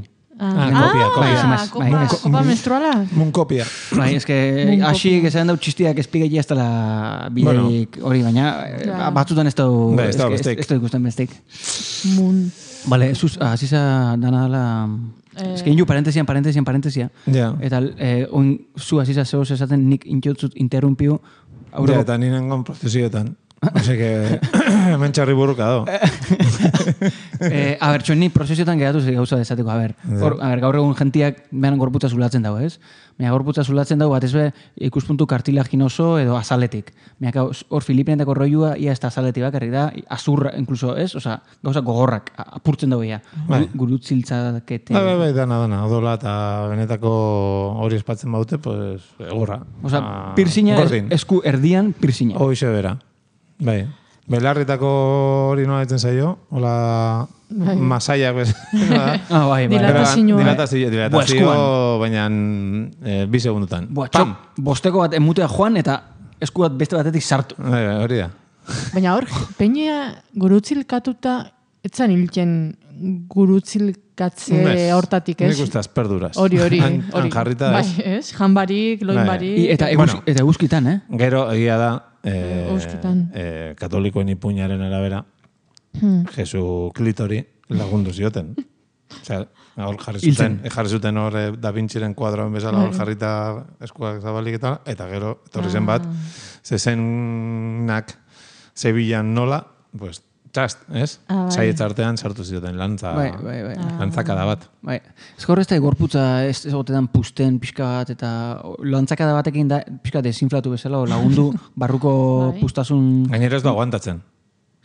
Kopa menstruala? Mun kopia. Bai, eske, hasi esan dau txistiak espigei ez dela bideik hori, baina batzutan ez dau ikusten bestik. Mun. Bale, aziza dana dela... Eske inju parentesian. Eta zu aziza zehoz esaten nik intxotzut interrumpiu. Ja, eta ninen gon prozesioetan. Ose que hemen txarri burruka do. A ber, txoen ni prozesiotan geratu gauza desateko. A ber, gaur egun jentiak behan gorputza zulatzen dago, ez? Baina gorputza zulatzen dago, bat ez be ikuspuntu kartilagin oso edo azaletik. Baina hor Filipinetako roiua ia ez da azaletik bakarrik da, azurra, inkluso, ez? Osa, gauza gogorrak, apurtzen dago ia. Gurutziltzakete... Bai, dana. Odola eta benetako hori espatzen baute, pues, egurra. Osa, pirzina, esku erdian pirzina. Hoxe bera. Bai, belarritako hori nola ditzen zaio, hola masaiak bez. Bai. Dilatazio, baina 2 segundutan. Bosteko bat emutea joan eta esku bat beste batetik sartu. Hori da. Baina hor, peinea gurutzilkatuta, etzan hiltzen gurutzilkatze hortatik, ez? Nik uste azperduraz. Hori. Han jarrita ez. Bai, ez? Janbarik, loinbarik. Eta eguzkitan, Gero, egia da, katolikoen ipuñaren arabera, Jesu klitori lagundu zioten. Osea, hor jarri zuten hor Da Vinciren kuadroen bezala hor jarrita eskuak zabalik eta gero, etorri zen bat, zezenak Sevillan nola, pues, txast, ez? Saietzartean sartu zioten lantzakada bat. Bai. Ez gaur ez da gorputza ez gotetan pusten pixka bat eta lantzakada batekin da pixka desinflatu bezala lagundu barruko pustasun... Gainera ez da aguantatzen.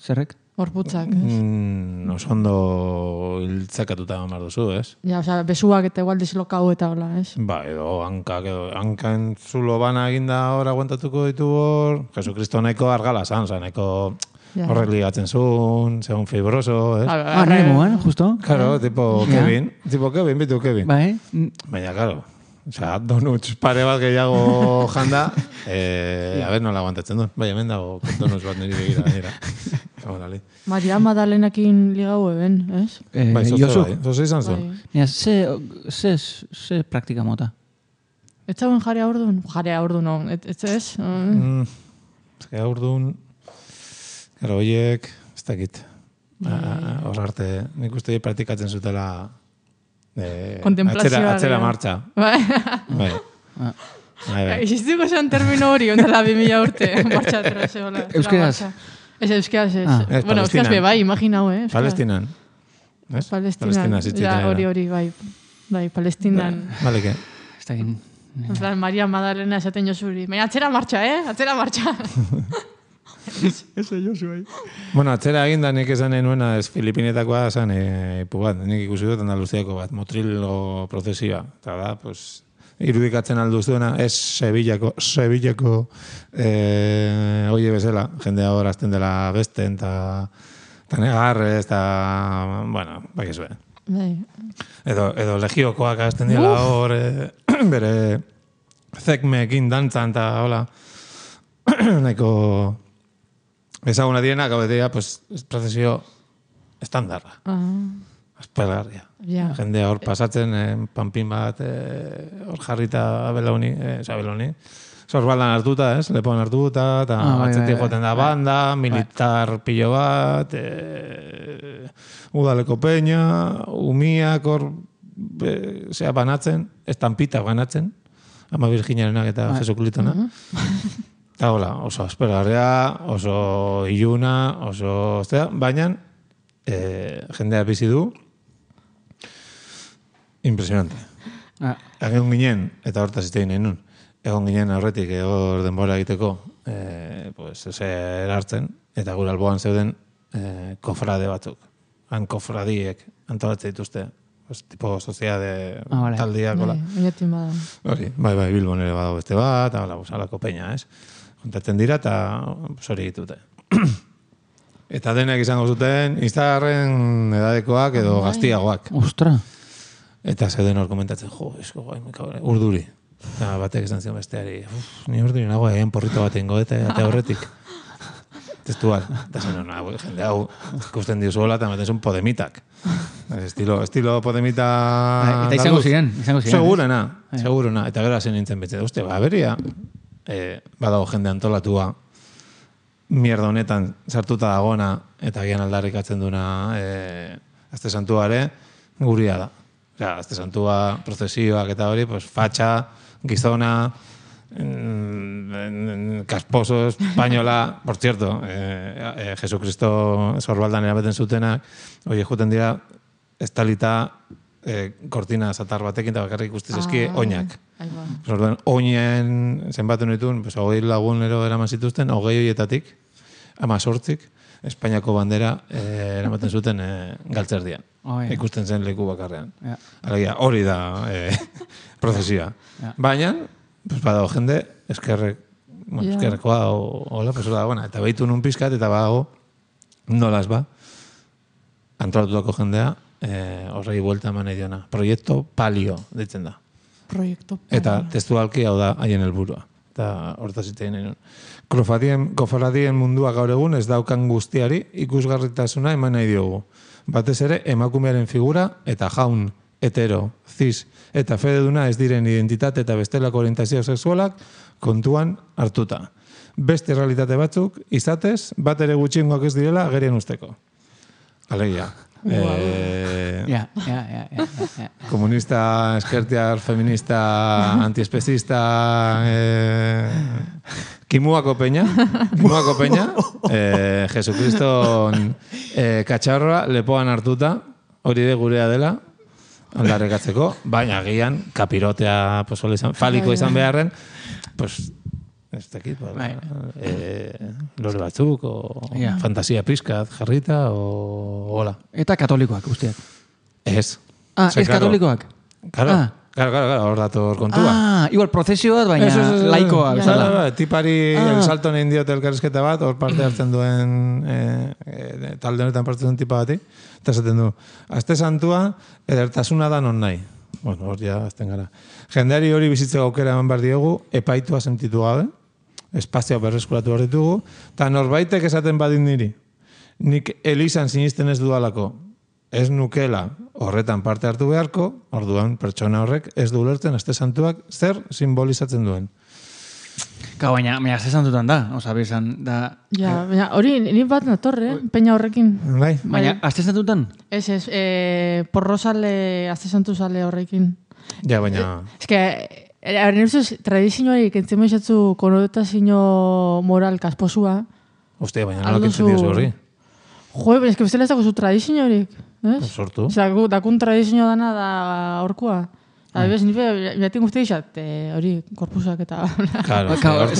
Zerrek? Horputzak, ez? Oso ondo hiltzakatuta mar duzu, ez? Ja, osea, besuak eta igual dislokau eta hola, ez? Ba, edo hankan zulo bana eginda hor aguantatuko ditu hor, Jesukristo nahiko argala zan, nahiko horrek ligatzen zuen, segun fibroso, ez? Nahi moan, justo. Claro, tipo Kevin, bitu Kevin. Bai. Baina, claro, osea, donuts pare bat gehiago janda, a ver, nola aguantatzen duen. Bai, hemen dago donuts bat niri begira. Maria Madalenakin ligau eben, ez? Bai, zozo izan zuen. Ze praktika mota? Ez zauen jarea ordun? Jarea ordun, no. Ez? Jarea ordun, gara horiek, ez dakit. Hor arte, nik uste praktikatzen zutela atzera martxa. Bai. Existiko zen termino hori, ondela 2000 urte, martxa atzera zehola. Euskaraz? Ez euskaraz, ez. Bueno, euskaraz be, bai, imaginau, Palestinan. Palestinan, hori, bai, Palestinan. Baleke. Ez dakit. En plan, Maria Madalena esaten jozuri. Baina atzera martxa, atzera martxa. Eso Josu bai. Bueno, atzera eginda nik esan nuena ez Filipinetakoa esan bat, nik ikusi dut Andaluziako bat, Motrilgo prozesioa. Eta da, pues, irudikatzen alduzuena, ez Sevillako oie bezala, jendea hor azten dela besten, eta negarrez, eta, bueno, bakizue. Edo legiokoak azten dela hor, bere zekmeekin dantzan, eta hola, nahiko ezaguna diena, gabetea, pues, prozesio estandarra. Espergarria. Jendea hor pasatzen, panpin bat, hor jarrita Beloni, Sorbaldan hartuta, ez? Lepoan hartuta, eta atzetik joten da banda, militar pilo bat, udaleko peña, umiak hor, banatzen, estampita banatzen, Ama Virginiarenak eta Jesuklitona. Eta hola, oso espergarria, oso iluna, oso... Baina, jendea bizi du, impresionante. Egon ginen, eta hortaz iztein nahi egon ginen aurretik hor denbora egiteko, erartzen, eta gure alboan zeuden kofrade batzuk. Han kofradiek antolatzen dituzte, tipo soziade taldiak. Bai, Bilbon ere badago beste bat, alako peña, ez? Kontatzen dira, eta hori ditute. Eta denek izango zuten, Instagarren edadekoak edo gaztiagoak. Ostra! Eta zeuden hor komentatzen, urduri. Eta batek esan zion besteari, ni urduri nago egin porrito bat ingo eta horretik. Testual. Eta zen, jende hau ikusten diuzuela eta ematen zuen podemitak. Estilo podemita... Eta izango ziren. Segurena. Eta gero zen nintzen betxe. Uste, beria, badago jende antolatua, mierda honetan sartuta dagona, eta gian aldarrikatzen duna Azte Santuare, guria da. Azte Santua, prozesioak eta hori, fatxa, gizona, kasposo, espainola, por cierto, Jesucristo Sorbaldan erabeten zutenak, hori juten dira, estalita kortina zatar batekin, eta bakarrik ustez eski oinak. Oinen zenbatu nituen, 20 lagunero eraman zituzten, 20 horietatik, 18, Espainiako bandera eramaten zuten galtzerdian. Ikusten zen leku bakarrean. Alegia, hori da prozesioa. Baina, badago jende, eskerrekoa, hola, eta behitu nun pizkat, eta badago, nolaz ba, antolatutako jendea, horrei buelta eman nahi diona. Proiektu Palio, ditzen da. Eta testualki hau da haien helburua. Eta hortaz itein nahi nun. Kofradien mundua gaur egun ez daukan guztiari ikusgarritasuna eman nahi diogu. Batez ere, emakumearen figura eta jaun, hetero, cis eta fededuna ez diren identitate eta bestelako orientazio sexualak kontuan hartuta. Beste realitate batzuk, izatez, bat ere gutxiengoak ez direla agerian usteko. Alegia. Komunista, eskertiar, feminista, antiespezista, Kimuako peña, Jesukriston katxarroa lepoan hartuta, hori de gurea dela, aldarrekatzeko, baina agian kapirotea faliko izan beharren, ez dakit, lore batzuk, fantasia pizkat jarrita, hola. Eta katolikoak, guztiak. Ez. Ez katolikoak? Claro, hor dator kontua. Igual prozesio bat, baina laikoa. Tipari el salto nahi diote elkarrizketa bat, hor parte hartzen duen talde honetan parte duen tipa bati, eta esaten du, aste santua, edertasuna da non nahi. Bueno, hor ja, azten gara. Jendeari hori bizitzeko aukera eman behar diegu, epaitua sentitu gabe, espazioa berreskuratu hor ditugu, eta norbaitek esaten badin niri, nik elizan sinisten ez dudalako, ez nukela horretan parte hartu beharko, orduan pertsona horrek ez du ulertzen aste santuak zer simbolizatzen duen. Baina aste santutan da, oza, bezan, da... Ja, baina hori, ni bat natorre, peña horrekin. Bai. Baina aste santutan? Ez, porrosale, aste santu sale horrekin. Ja, baina... Ez que, nire ustez, tradizioari kentzimo izatzu konotazio moral kasposua. Hostia, baina nola kentzen diozu horri? Jo, ez que bestela ez dago zu tradizio horik. Sortu. Osa, dakun tradizio dana da horkua. Adibes, nire jaten guzti izat, hori, korpusak eta... Claro,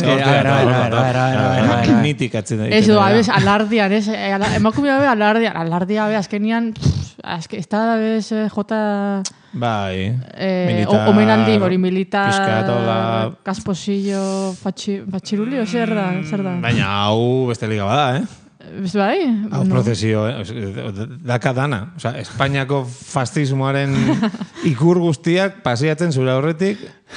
nitik atzen da. Ez du, adibes, alardian, ez? Emakumea be, alardia be, azkenian, ez da, adibes, jota... Bai, militar... Omenaldi, hori, militar... Piskatola... Kasposillo, fatxiruli, zer da? Baina, hau beste liga bada, Bai? Hau prozesio, daka dana. Osa, Espainiako fascismoaren ikur guztiak pasiatzen zure horretik,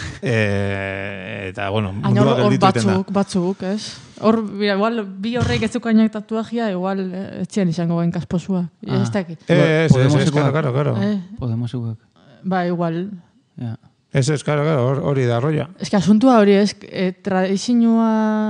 eta, bueno, mundua gelditu eten da. Batzuk, ez? Hor, igual, bi horreik ez zukainak tatuajia, igual, etxian izango gain kasposua. Ez dakit. Karo. Podemosuk. Ba, igual. Ez, karo, hori da rolla. Ez que asuntua hori, ez, tradizioa...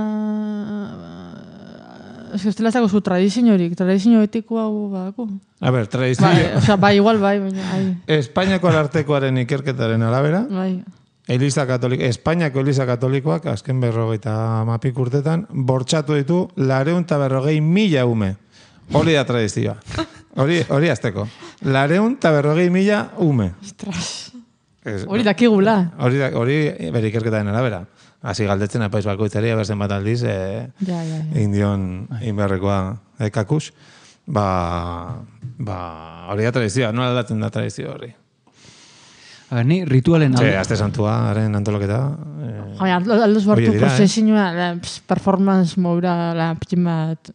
Ez que estela ez dago zu tradizio etiko hau badako. A ber, tradizio... Bai, igual, bai. Espainiako alartekoaren ikerketaren arabera, bai. Espainiako Eliza Katolikoak, azken 50 urtetan, bortxatu ditu 240.000 ume. Hori da tradizioa. Hori azteko. 240.000 ume. Ostras. Hori dakigula. Hori bere ikerketaren arabera. Hasi galdetzen apaiz balkoitzari, abertzen bat aldiz, indion inberrekoa kakus. Hori da tradizioa, nola aldatzen da tradizio horri. A ber, ni ritualen... Aste santuaren antolaketa. Aldoz bartu prozesinua, performance moura, pitxin bat...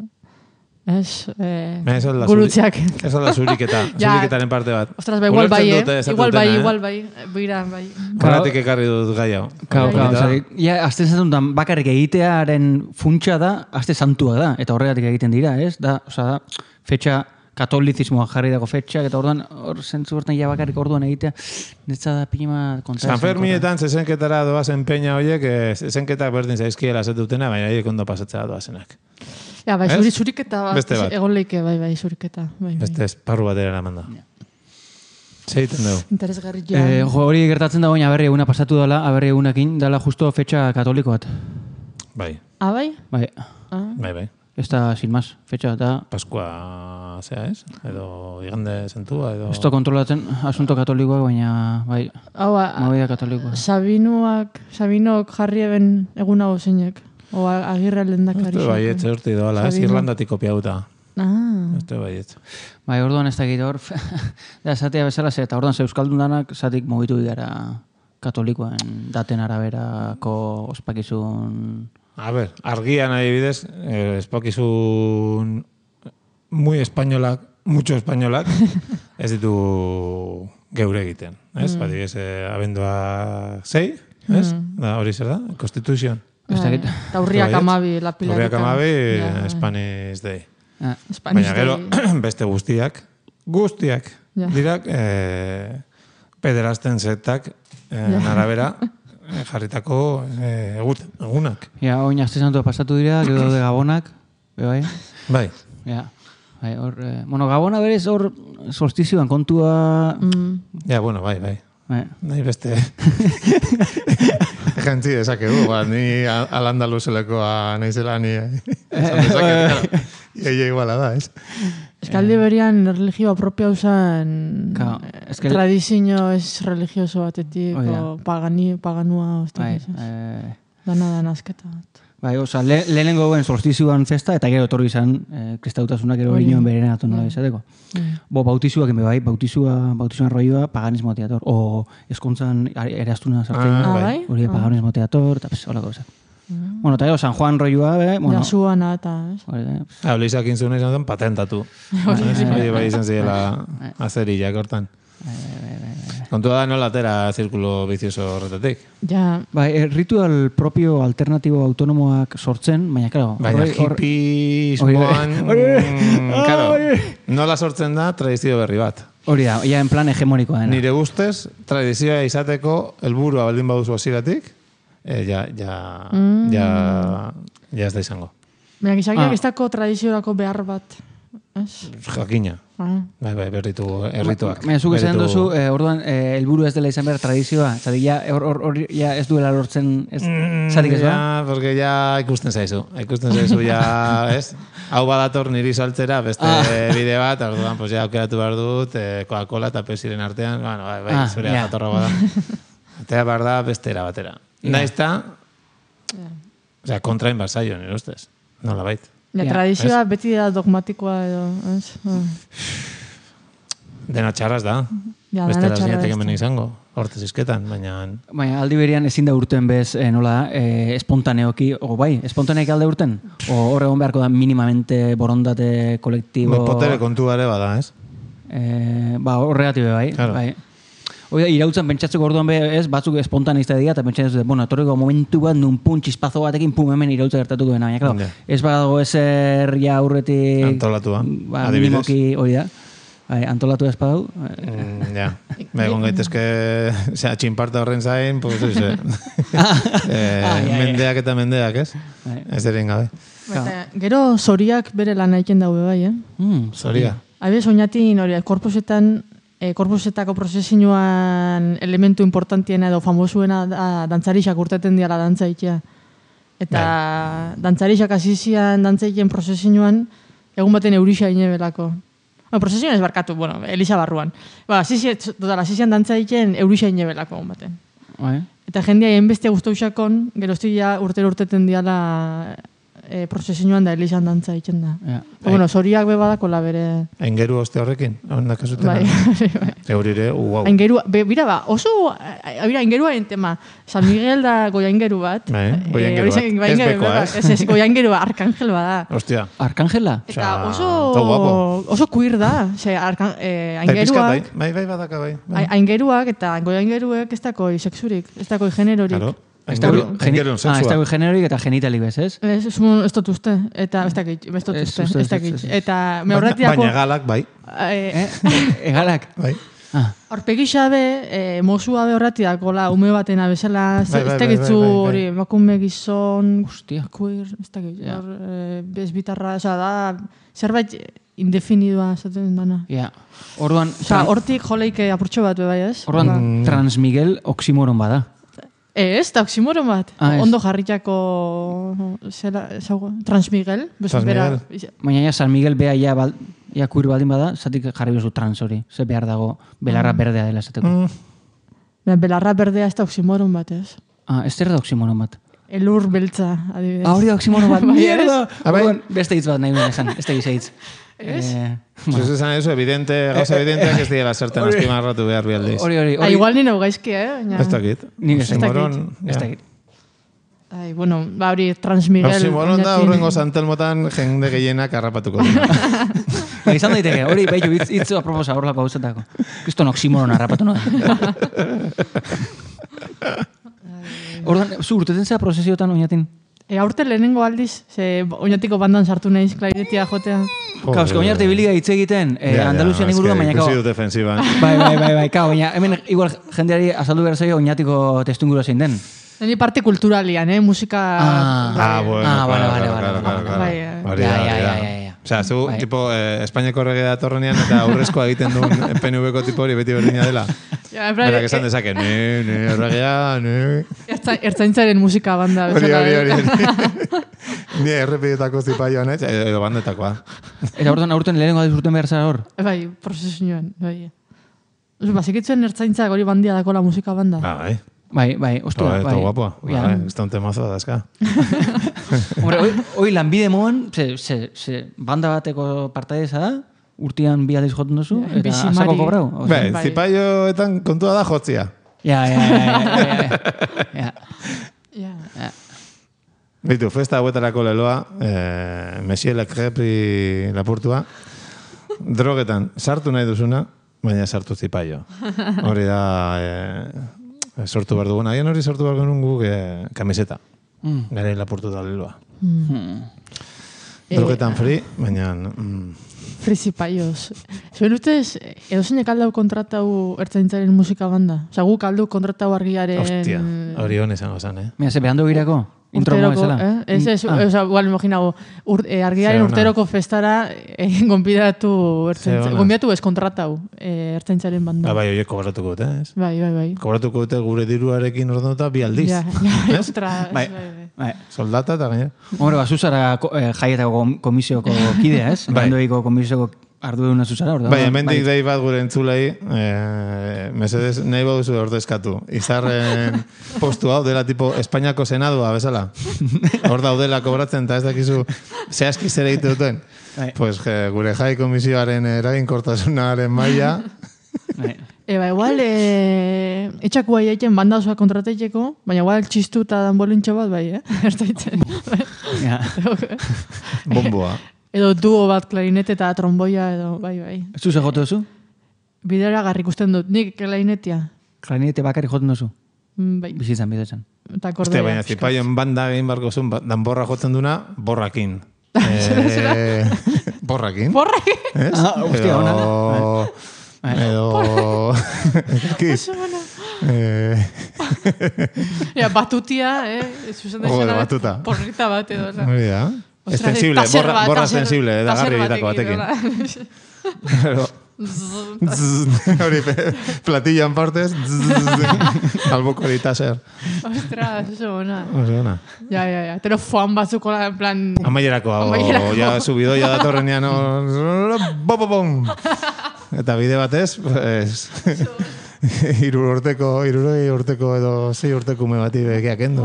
Gurutxak. Ez da zuriketaren parte bat. Ostras, igual bai. Boira, bai. Karatik ekarri dut gai hau. Aste santutan bakarrik egitearen funtsa da, aste santua da, eta horregatik egiten dira, ez? Da, fetxa katolizismoa jarri dago fetxak, eta orduan, zentzu bertan ja bakarrik orduan egitea, netza da pima kontra. San Fermietan zezenketara doazen peña horiek, zezenketak berdin zaizkiela zetutena, baina horiek ondo pasatzea doazenak. Ja, bai, zuriketa egon leike, bai, zuriketa. Beste esparru batera eraman da. Zeiten dugu. Interesgarri joan. Hori gertatzen da baina aberri eguna pasatu dela, aberri egunakin, dela justo fetxa katoliko bat. Bai. Bai? Bai. Ez da, sin más, fetxa da... Paskua, zea ez? Edo igande zentua, edo... Ez da kontrolatzen asunto katolikoak, baina, bai, movida katolikoa. Sabinok jarri eben egun hau zeinek. O agirre lendakari. Este baietze horti doala, ez Irlandatik kopiauta. Este baietze. Bai, orduan ez dakit hor, da, zatea bezala ze, eta orduan ze euskaldun danak, zatik mogitu gara katolikoen daten araberako ospakizun... A ber, argian adibidez, ospakizun muy espainolak, mucho espainolak, ez ditu geure egiten. Ez, adibidez, abendua 6, ez? Hori zer da, Constitution. Eta urriak amabi lapilarika. Urriak amabi, Spanish Day. Baina gero, beste guztiak, dirak, pederazten zetak, arabera, jarritako egunak. Ja, oin aste santua pasatu dira, gero de Gabonak, bai? Bai. Ja, bai, hor, bueno, Gabona berez hor solstizioan kontua... Ja, bueno, bai. Nahi beste... Jantzi dezakegu, ni al-Andaluzelekoa naizela ni... Ia iguala da, ez? Eskaldi berian religioa propia usan tradizio ez religioso batetik, o paganua... Dana azketa. Bai, oza, lehenengo guen solstizioan festa, eta gero etorri izan, kristautasunak gero hori beren atu nola izateko. Bautizuak enbe bai, bautizuan roioa paganismo teator, o eskontzan eraztuna sartzen, hori paganismo teator, eta holako bezak. Bueno, eta gero, San Juan roioa, Jasuana eta, Leizak inzuna izan zen patentatu. Bai izan zirela azerillak hortan. Kontua da nola atera zirkulo bizioso horretatik. Ja. Bai, ritual propio alternatibo autonomoak sortzen, baina, claro... Baina hipismoan... Nola sortzen da tradizio berri bat. Hori da, ja en plan hegemonikoa dena. Nire guztez, tradizioa izateko helburua baldin baduzu hasieratik, ja ez da izango. Baina, gizakiak ez dako tradiziorako behar bat. Jakina. Bai, errituak. Baina, zuk esan duzu, orduan, helburu ez dela izan behar tradizioa, zati, ja ez duela lortzen, zatik ez ba? Ja, porque ja ikusten zaizu, ja, ez? Hau badator niri saltzera, beste bide bat, orduan, pues ja, aukeratu behar dut, Coca-Cola eta Pepsiren artean, bueno, bai, zure jatorra bada. Atea behar da, bestera batera. Naizta, kontrain basaio, nire ustez, nola bait. Ja, tradizioa beti da dogmatikoa edo, ez? Dena txarraz da. Ja, beste lazinetek hemen izango, hortez izketan, baina... Baina, aldi berian ezin da urten bez, nola, espontaneoki, espontaneik alde urten? Hor egon beharko da minimamente borondate kolektibo... Potere kontu bare bada, ez? Horregatibe bai, bai. Oida, irautzen pentsatzeko orduan ez, batzuk espontaneista dira, eta pentsatzen dute, bueno, etorriko momentu bat, nun txispazo batekin, hemen irautza gertatuko dena, baina, klaro, ez badago ezer ja aurretik... Antolatua, minimoki, hori da. Antolatu ez badau. Ja, egon gaitezke, txinparta horren zain, pues, mendeak eta mendeak, ez? Ez eren gabe. Gero, zoriak bere lan aiken daue bai, Zoria. Habe, soñatin, hori, korpusetako prozesinuan elementu importantiena edo famosuena dantzarixak urteten diala dantzaitea. Eta dantzarixak azizian dantzaiteen prozesinuan egun baten eurixa inebelako. Prozesinuan ez barkatu, Elisa barruan. Azizian dantzaiteen eurixa inebelako egun baten. Eta jendea enbestea guztu usakon, geroztia urteten diala prozesinuan da Elisan dantza egiten da. Bueno, zoriak bebadako la bere... Aingeru oste horrekin, hon dakazuten. Bai. Eurire, uau. Aingerua, bira ba, oso, aingeruaren tema, San Miguel da goiaingeru bat. Goiaingeru bat, ez bekoa, ez? Ez goiaingeru bat, Arkangel bada. Hostia. Arkangela? Eta oso queer da, aingeruak... Bai, badaka, bai. Aingeruak eta goiaingeruek ez dako sexurik, ez dako generorik. Claro. Ez dago generorik eta genitali bez, ez? Ez dut uste, eta ez dakit. Eta me horretiako... Baina egalak, bai. Egalak? Bai. Horpegi xabe, mozua be horretiako, ume batena bezala, ez dakitzu hori, emakume gizon, queer, ez dakit, bezbitarra, da, zerbait indefinidua esaten dana. Ja, orduan... Hortik joleike apurtxo bat, bai, ez? Orduan, Transmiguel oximoron bada. Ez, da oximoron bat. Ondo jarritako Transmiguel. Baina ja, San Miguel bea ja kuir baldin bada, zatik jarri bezu trans hori. Ze behar dago, belarra berdea dela esateko. Belarra berdea ez da oximoron bat, ez? Ez zer da oximoron bat? Elur beltza, adibidez. Hori da oximoron bat, mierda! Beste hitz bat nahi duen esan, ez da hitz. Ez esan eso, gauza evidenteak ez dira zerten azpimarratu behar bialdiz. Igual ni nau gaizki, Ez dakit. Ez dakit. Bueno, hori Transmiguel... Oximoron da, horrengo santelmotan jende gehienak harrapatuko. Izan daiteke, hori, behitu, hitzu aproposa horrelako hauzetako. Kriston oximoron harrapatu no da. Ordan, zu urteten zera prozesiotan oinatin? Aurte lehenengo aldiz, oinatiko bandan sartu nahiz, klarinetia jotea. Kauzko, oinarte biliga hitz egiten, Andaluzian inguruan, baina kao... Ikusi dut defensiba. Bai, kao, baina hemen igual jendeari azaldu behar zaio oinatiko testu ingurua zein den. Ni parte kulturalian, musika... Bueno. Osea, zu, tipo, Espainiako errege datorrenean eta aurrezkoa egiten duen PNV-ko tipo hori beti berdina dela. Berak esan dezake, erregea, Ertzaintzaren musika banda. Hori. Ni errepidetako zipaioan, edo bandetakoa. Eta aurten lehenengo adizurten behar zara hor? Bai, prozesuan, bai. Bazikitzen ertzaintzak hori bandia dakola musika banda. Bai. Bai, ostia, Eta guapoa. Ez da un temazo da, eska. Hombre, hoi lanbide moan, ze banda bateko partaideza da, urtean bi aldiz joten duzu, eta asako kobrau. Zipaioetan kontua da jotzia. Ja. Bitu, festa hauetarako leloa, Mesielek Repri lapurtua, drogetan sartu nahi duzuna, baina sartu zipaio. Hori da, sortu behar dugun. Agian hori sortu behar dugun guk kamiseta. Gara lapurtu da leloa. Drogetan free, baina... Free zipaioz. Zuen ustez, edo zeinek aldau kontratau ertzaintzaren musika banda? Osa, guk aldau kontratau argiaren... Hostia, hori hon izango zen, Mira, ze behando girako? Intro moa ezela? Igual, imaginago, argiaren urteroko festara gonbidatu ez kontratau ertzaintzaren banda. Bai, oie, kobratuko dute, ez? Bai. Kobratuko dute gure diruarekin ordenuta bi aldiz. Bai. Soldata eta gaina. Hombre, Zuzara jaietako komisioko kidea, ez? Bandoiko komisioko arduduna Zuzara. Bai, hemendik dei bat gure entzulei, mesedez, nahi baduzu ordezkatu. Izarren postu hau dela tipo Espainiako senadua, bezala. Hor daudela kobratzen, eta ez dakizu zehazki zer egite duten. Pues gure jai komisioaren eraginkortasunaren maila. Igual, etxakua jaiten banda osoa kontrateiteko, baina igual txistu eta danbolintxo bat, bai, Ertaitzen. Bomboa. Edo duo bat, klarinete eta tromboia, edo, bai. Zu ze jote duzu? Bidera garrik usten dut, nik klarinetia. Klarinete bakari joten duzu? Bai. Bizitzan, bizitzan. Ostia, baina zipaioen banda egin barko zuen, danborra jotzen duna, borrakin. Borrakin? Borrakin? Ostia, hona. Edo... Batutia, batuta. Porrita bat edo. Hori da. Estensible, borra sensible, da garri egitako batekin. Hori, platillan partez, alboko hori taser. Ostras, oso ona. Ja. Tero foan batzuko, en plan... Amaierako, ya subido, ya datorrenean, bom. Eta bide batez, pues... Irurogei urteko edo 6 urteko ume bati bekeak endo.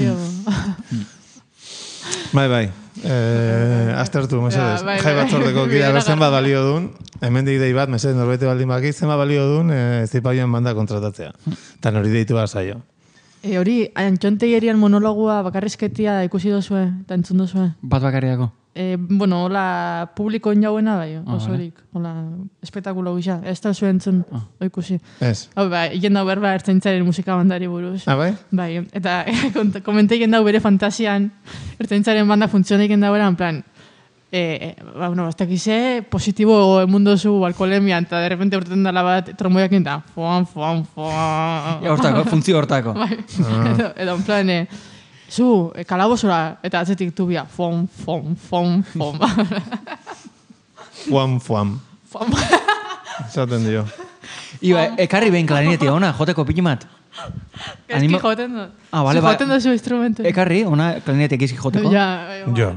Bai. Aztertu, mesedez. Jai batzordeko kidea berzen bat balio duen. Hemendik dei bat, mesedez, norbete baldin baki, zen bat balio duen zipaioen banda kontratatzea. Eta nori deitu bat zaio. Hori, Antxontegerian monologua bakarrizketia ikusi dozue, eta entzun dozue. Bat bakarriako? Hola, publikoen jauena, bai, osorik. Hola, espetakulo gisa. Ez da zuen entzun, ikusi. Ez. Igen dau berba ertzaintzaren musika bandari buruz. Bai? Bai, eta komente igen dau bere fantasian ertzaintzaren banda funtziona igen dauera, en plan, hasta kize positibo emundo zu alkoholemian, eta de repente urten dala bat tromboiakin da, foan. Hortako, funtzio hortako. Bai, edo en plan, zu, kalabozora, eta atzetik tubia, fom. Fuam. Zaten dio. Iba, ekarri behin klarinetia, ona, joteko pikimat. Gizki joten dut. Vale, joten dut zu instrumentu. Ekarri, ona, klarinetia gizki joteko. Jo.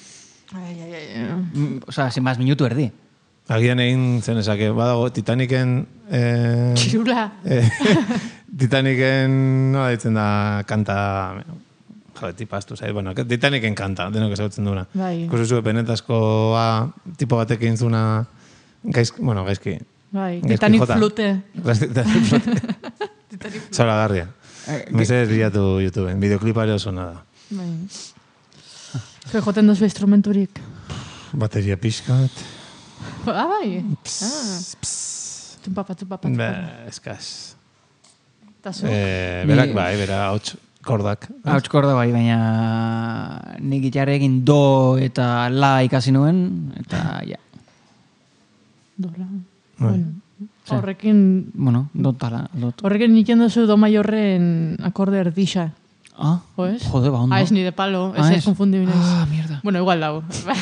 Osa, sin más minutu erdi. Agian egin zen esake, badago, Titaniken... Txirula. Titaniken, nola ditzen da, kanta... tipaztu zait, bueno, Titaniken kanta, denok ezagutzen duena. Bai. Ikusi penetazkoa, tipo batekin zuna, gaizki. Bai, Titanic flute. Titanic flute. Zora garria. Mesedez bilatu YouTubeen, videoklipare oso nada. Bai. Zue joten dozu instrumenturik? Bateria pixkat. Bai. Tumpapa. Eskaz. Eta zu? Berak bai, bera hauts kordak. Hauts korda bai, baina nik gitarrekin do eta la ikasi nuen, eta ja. Do la. Horrekin... Bueno, dotala. Horrekin niken dozu do maiorren akorde erdixa. Jode, ba, ondo. Ez ni de palo, ez konfundiminez. Mierda. Bueno, igual dago.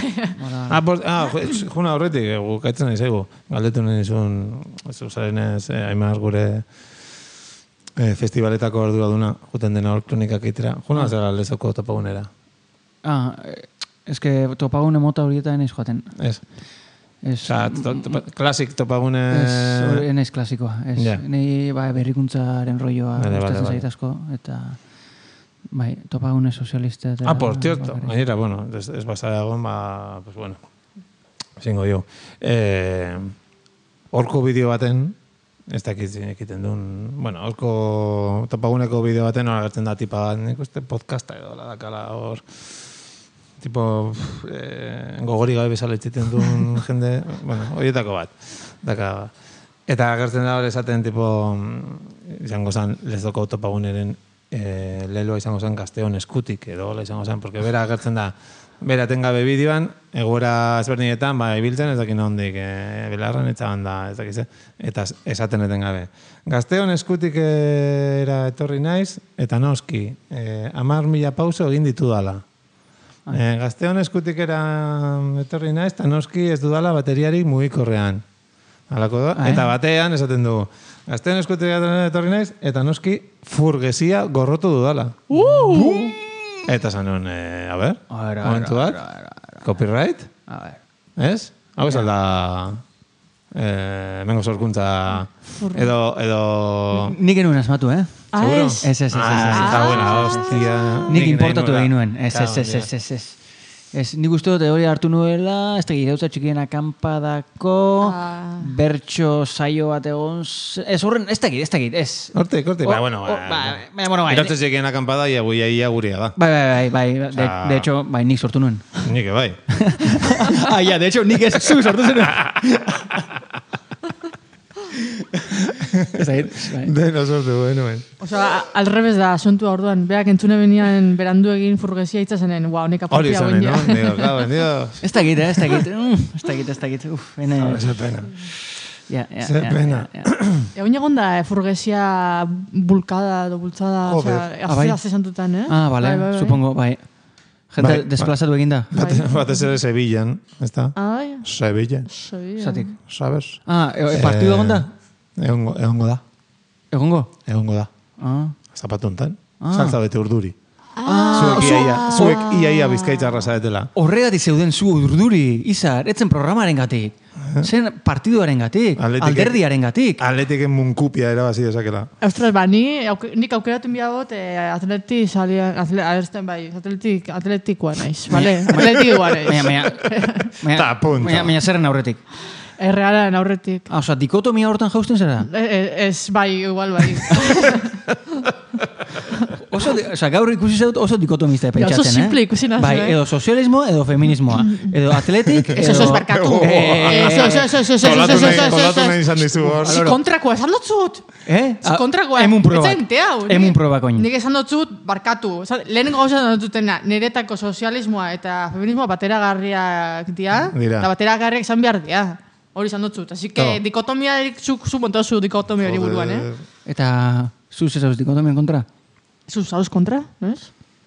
Juna horretik, gukaitzen nahi zaigu. Galdetu nahi zuen, zuzaren ez, haimar gure festivaletako ardura duna, juten dena hor kronikak eitera. Juna zara lezoko topagunera. Ez que topagune mota horietan ez joaten. Ez. Osa, klasik topagune... Naiz klasikoa. Nei berrikuntzaren rolloa gustatzen zait asko, eta topagune sozialista... Por cierto, gainera, bueno, ez basara egon, pues bueno, zingo jo. Horko bideo baten, ez dakit ekiten duen, bueno, horko topaguneko bideo baten hor agertzen da tipa bat, nik uste podcasta edo dakala hor... Tipo, gogori gabe bezala etxiten duen jende, bueno, horietako bat. Eta agertzen da hori esaten, tipo, izango zen, lezoko topaguneren leloa izango zen Gazteon eskutik, edo hola izango zen, porque bera agertzen da, bera tengabe bideoan, egoera ezberdinetan, ibiltzen, ez dakin hondik, belarran etxaban da, ez dakiz, eta esaten etengabe. Gazteon eskutik era etorri naiz, eta noski, 10.000 pauso egin ditu dala. Gazteon eskutik era etorri naiz, eta noski ez dudala bateriarik mugikorrean. Halako da? Eta batean esaten du, Gazteon eskutik etorri naiz, eta noski furgesia gorrotu dudala. Eta zanun, a ver, momentu bat, copyright? Ez? Hau ez alda... mengo sorkuntza edo... Nik genuen asmatu, Seguro? Ez. Eta buena, hostia. Nik importatu egin nuen. Ez. Nik uste dut hori hartu nuela, ez da girautza txikien akampadako, bertxo saio bat egon... Ez horren, ez dakit, ez. Hortik, bueno. Girautza txikien akampada, ia guria da. Bai. De hecho, nik sortu nuen. Nik bai. De hecho, nik ez zu sortu zenuen. Deno sortu, bueno. Osea, al revés da, asuntua orduan. Beak entzune benian berandu egin furgesia itzazenen, honek apropia hori zanen, no? Ez dakit. Uf, bene... Zer pena. Zer pena. Egon egon da, furgesia bulkada, bultzada, osea, azesantutan, Vale, supongo, bai. Gente desplazatu egin da. Batez ere Sevillan, ez da? Sevilla. Zatik. Sabes? Partidu egon da? Egongo da. Egongo? Egongo da. Zapatuntan. Saltza bete urduri. Zuek iaia bizkaitzarra zaretela. Horregatik zeuden zu urduri, Izar, etzen programaren gatik. Zen partiduaren gatik, alderdiaren gatik. Atletiken munkupia erabazi dezakela. Ostras, nik aukeratu biagot atletikoa naiz, bale? Atletikoa naiz. Ta, punto. Baina zerren aurretik. Errealaren aurretik. Osa, dikotomia hortan jausten zera? Ez, bai, igual bai. Gaur ikusi zaut oso dikotomista pentsatzen, oso simple ikusi nazu, Bai, edo sozialismo, edo feminismoa. Edo atletik, edo... Eso, barkatu. Kolatu nahi izan dizu hor. Kontrakoa, esan dotzut. Kontrakoa. Emun probak. Emun probak oin. Nik esan dotzut, barkatu. Lehen gauza dutena, niretako sozialismoa eta feminismoa bateragarriak dira. Eta bateragarriak izan behar dira. Hori izan dotzut. Así que dikotomia, zu montazu dikotomia hori buruan, Eta, zu zezauz dikotomian kontra? Zuz zauz kontra, ez?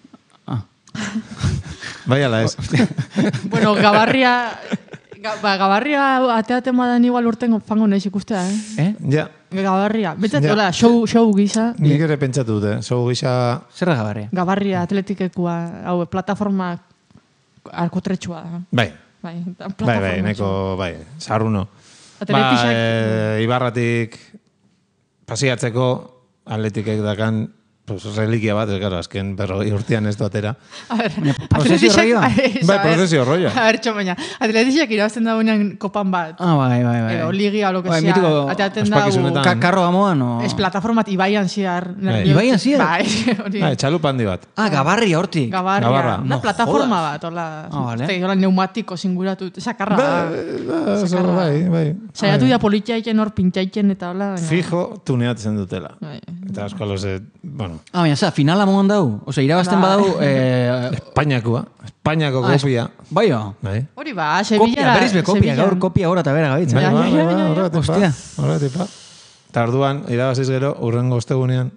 Bai ala ez. Bueno, gabarria ateaten badan igual urten fango nahiz ikustea, Ja. Gabarria. Betzat, hola, show gisa. Nik ere pentsatu dute, show gisa... Zer da gabarria? Gabarria, atletikekua, hau, plataforma arkotretxua. Bai, neko, sarruno. Ibarratik pasiatzeko atletikek dakan reliquia bat, gara, azken berroi urtean ez duatera. A ver, prozesio rolloa? Bai, prozesio rolloa. A ver, txomaina, atletizak irabazten dagoenean kopan bat. Bai. Edo ligia o lo que sea. Ateaten dago... Karro gamoan, o... Ez plataformat Ibaian ziar. Ibaian ziar? Bai, txalupandi bat. Gabarria hortik. Gabarria. Una plataforma bat, hola. Hola, neumatiko singuratut. Sakarra. Bai. Zaiatu da politiaiken hor pintxaiken eta hola. Fijo, tuneatzen dutela. Eta asko alose, bueno. Baina, finala moan dau. Ose, irabazten badau... Espainiako kopia. Bai, hori ba, Sevilla... Berizbe kopia, gaur kopia gora eta bera gabitzen. Bai, horretipa. Eta orduan, irabaziz gero, urrengo ostegunean,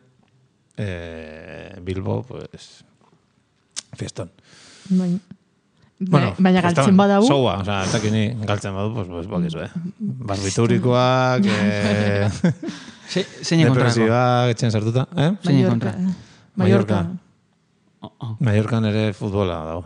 Bilbo, pues... Fieston. Baina galtzen badabu. Soua, oza, eta kini galtzen badu, pues bakizu, barbiturikoak, depresioak, etxen sartuta, Mallorca. Mallorcan ere futbola dago.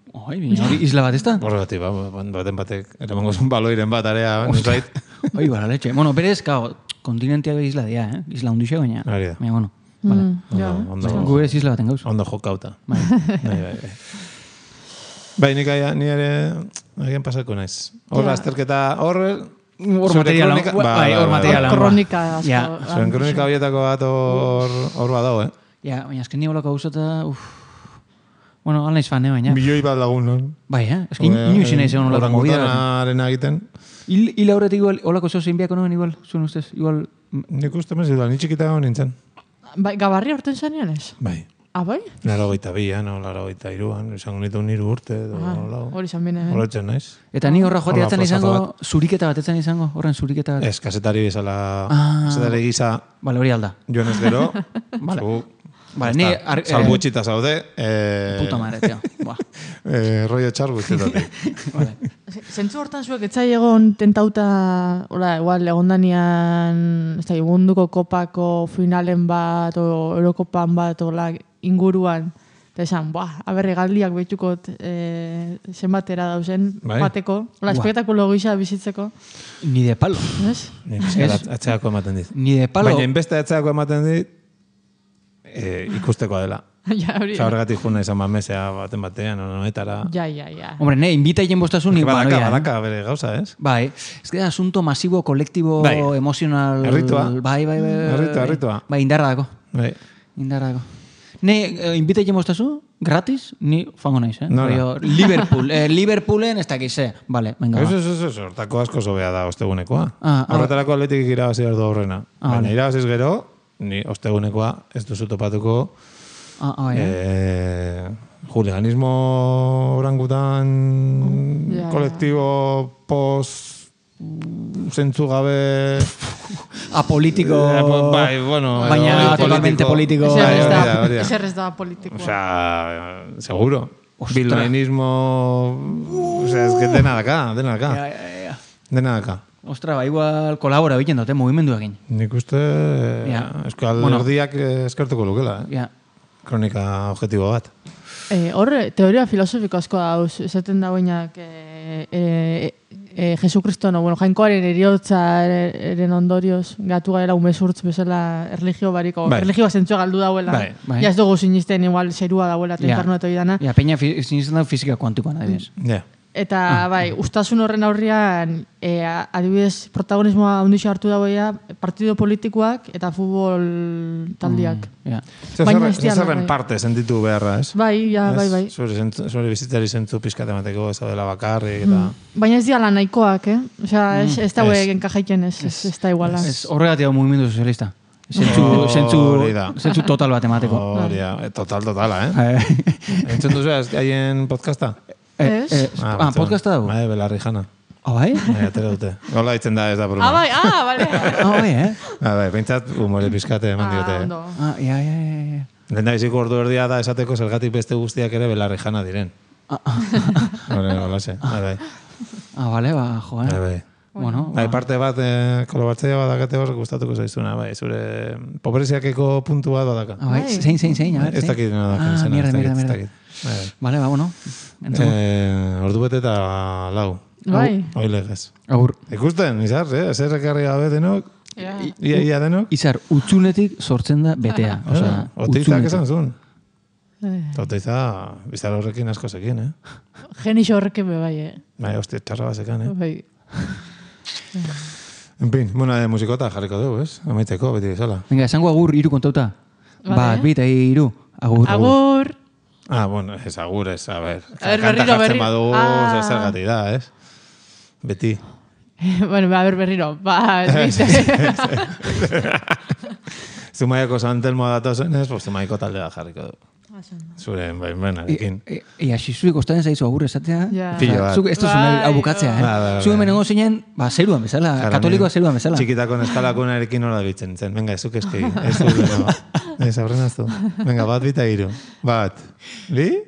Hori isla bat ez da? Horregatik, baten batek, ere mongozun baloiren bat area, nuzait. Hori, bala, letxe. Bueno, berez, kao, kontinentia isla dia, Isla hundixe baina. Hori da. Baina, bueno, vale. Gu berez isla baten gauz. Ondo jokauta. Bai. Bai, ni ere, agian pasako naiz. Hor, azterketa, hor materiala. Kronika asko. Zuen kronika horietako bat hor badao, Ja, baina azken nio lako gauzata, bueno, alnaiz fan, baina. Milioi bat lagun, no? Bai, inoiz nahi zegoen olako movida. Orangutanaren egiten. Hila horretik igual, olako zozein biako noen igual, zuen ustez, igual. Nik uste mez, ni txikita nintzen. Bai, gabarri horten zanean ez? Bai. Bai? 82an, 83an, izango nitu niru urte. Hori izan bine. Horretzen naiz. Eta ni horra joatea etzen izango, zuriketa bat etzen izango, horren zuriketa bat. Ez, kasetari bezala, kasetari gisa. Bale, hori alda. Joan ez gero, vale, ni salbutxita zaude. Puta madre, tío. Rollo txar guztetatik. Vale. Zentzu hortan zuek etzai egon tentauta, hola, igual egondanian, ez da, munduko kopako finalen bat, o Eurokopan bat, hola, inguruan, eta esan, aberre galdiak behitxukot zenbatera dauzen, bateko, hola, espektakulo gisa bizitzeko. Ni de palo. Ez? Atzeako ematen dit. Ni de palo. Baina inbeste atzeako ematen dit, ikustekoa dela. Horregatik juna izan mamesea baten batean, honetara. Ja. Hombre, invita hien bostazun igual. Badaka, bere gauza, ez? Bai, ez que asunto masibo, kolektibo, emocional. Erritua. Bai. Erritua. Bai, indarradako. Bai. Indarradako. Ne, invita hien bostazu, gratis, ni fango naiz, No. Liverpoolen ez dakize. Vale, venga. Ez, hortako asko zobea da ostegunekoa. Horretarako atletik irabazi behar du horrena. Baina irabaziz gero, ni ostegunekoa ez duzu topatuko juliganismo orangutan kolektibo zentzu gabe apolitiko bai, bueno, baina totalmente politiko ezer ez da politikoa. O sea, seguro. Bilbainismo, o sea, es que dena daka. Dena daka. Ostra, igual kolabora egiten dute mugimenduekin. Nik uste eskal erdiak eskertuko lukela, kronika objektibo bat. Hor, teoria filosofiko asko dauz, esaten da guainak Jesukristo, jainkoaren eriotzaren ondorioz, gatu gaela umezurtz bezala erligio bariko, erligioa zentzua galdu dauela. Ja ez dugu sinisten igual zerua dauela, internetu idana. Ja, peina sinisten da fizika kuantikoan, adibidez. Ja. Eta, ustasun horren aurrian, adibidez, protagonismoa ondixo hartu dagoia, partido politikoak eta futbol taldiak. Zerren parte sentitu beharra, ez? Bai. Zure bizitzari zentzu pizkat emateko, ez dela bakarrik, eta... Baina ez diala nahikoak, Osea, ez daue enkajaiten, ez da iguala. Horregatik hau mugimendu sozialista. Zentzu total bat emateko. Totala, Entzun duzu, haien podcasta? Podcasta dago? Bai, Belarri Jana. Bai? Atera dute. Gola ditzen da ez da broma. Bai, bale. Bai, pentsat humore pizkate eman diote. Ja. Lehen da biziko ordu erdia da esateko zergatik beste guztiak ere Belarri Jana diren. Holase. Bai. Bale, joa. Bai. Bueno, parte bat, kolabatzea badakate hor gustatuko zaizuna, bai, zure pobreziakeko puntu bat badaka. Bai, zein, a ver. Ez dakit nada izena. Mierda. Vale, bueno. Ordu bete eta lau. Bai. Oilegez. Agur. Ikusten, Izar, ezer ekarri gabe denok? Ia denok? Izar, utzunetik sortzen da betea. Oteizak esan zuen. Oteiza, bizar horrekin asko zekin, Genixo horrekin bai, Bai, hostia, txarra bazekan, Bai. En fin, musikota jarriko dugu, ez? Amaitzeko, beti bezala. Venga, esango agur iru kontauta. Bat, bita, iru. Agur. Bueno, ez agur, ez, a ver. Kanta jartzen badugu, zer gati da, ez? Beti. Bueno, a ver, berriro. Bat, Zumaiako Santelmo datozen, ez? Zumaiko taldea jarriko dugu. Zure baimenarekin. Xixuik ostaden zaizu agur esatea. Pilo bat. Zuk ez duzu nahi hau bukatzea, Zuk hemen nengo zinen, zeruan bezala, katolikoa zeruan bezala. Txikitako neskalakunarekin nola bitzen zen. Venga, ezuk eskei. Ez du leno. Ez aurrenaztu. Venga, bat bita iru. Bat. Bi?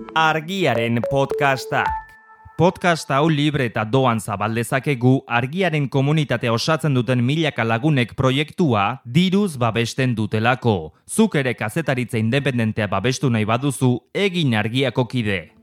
Argiaren podcastak. Podcast hau libre eta doan zabaldezakegu Argiaren komunitatea osatzen duten milaka lagunek proiektua diruz babesten dutelako. Zuk ere kazetaritza independentea babestu nahi baduzu, egin Argiako kide.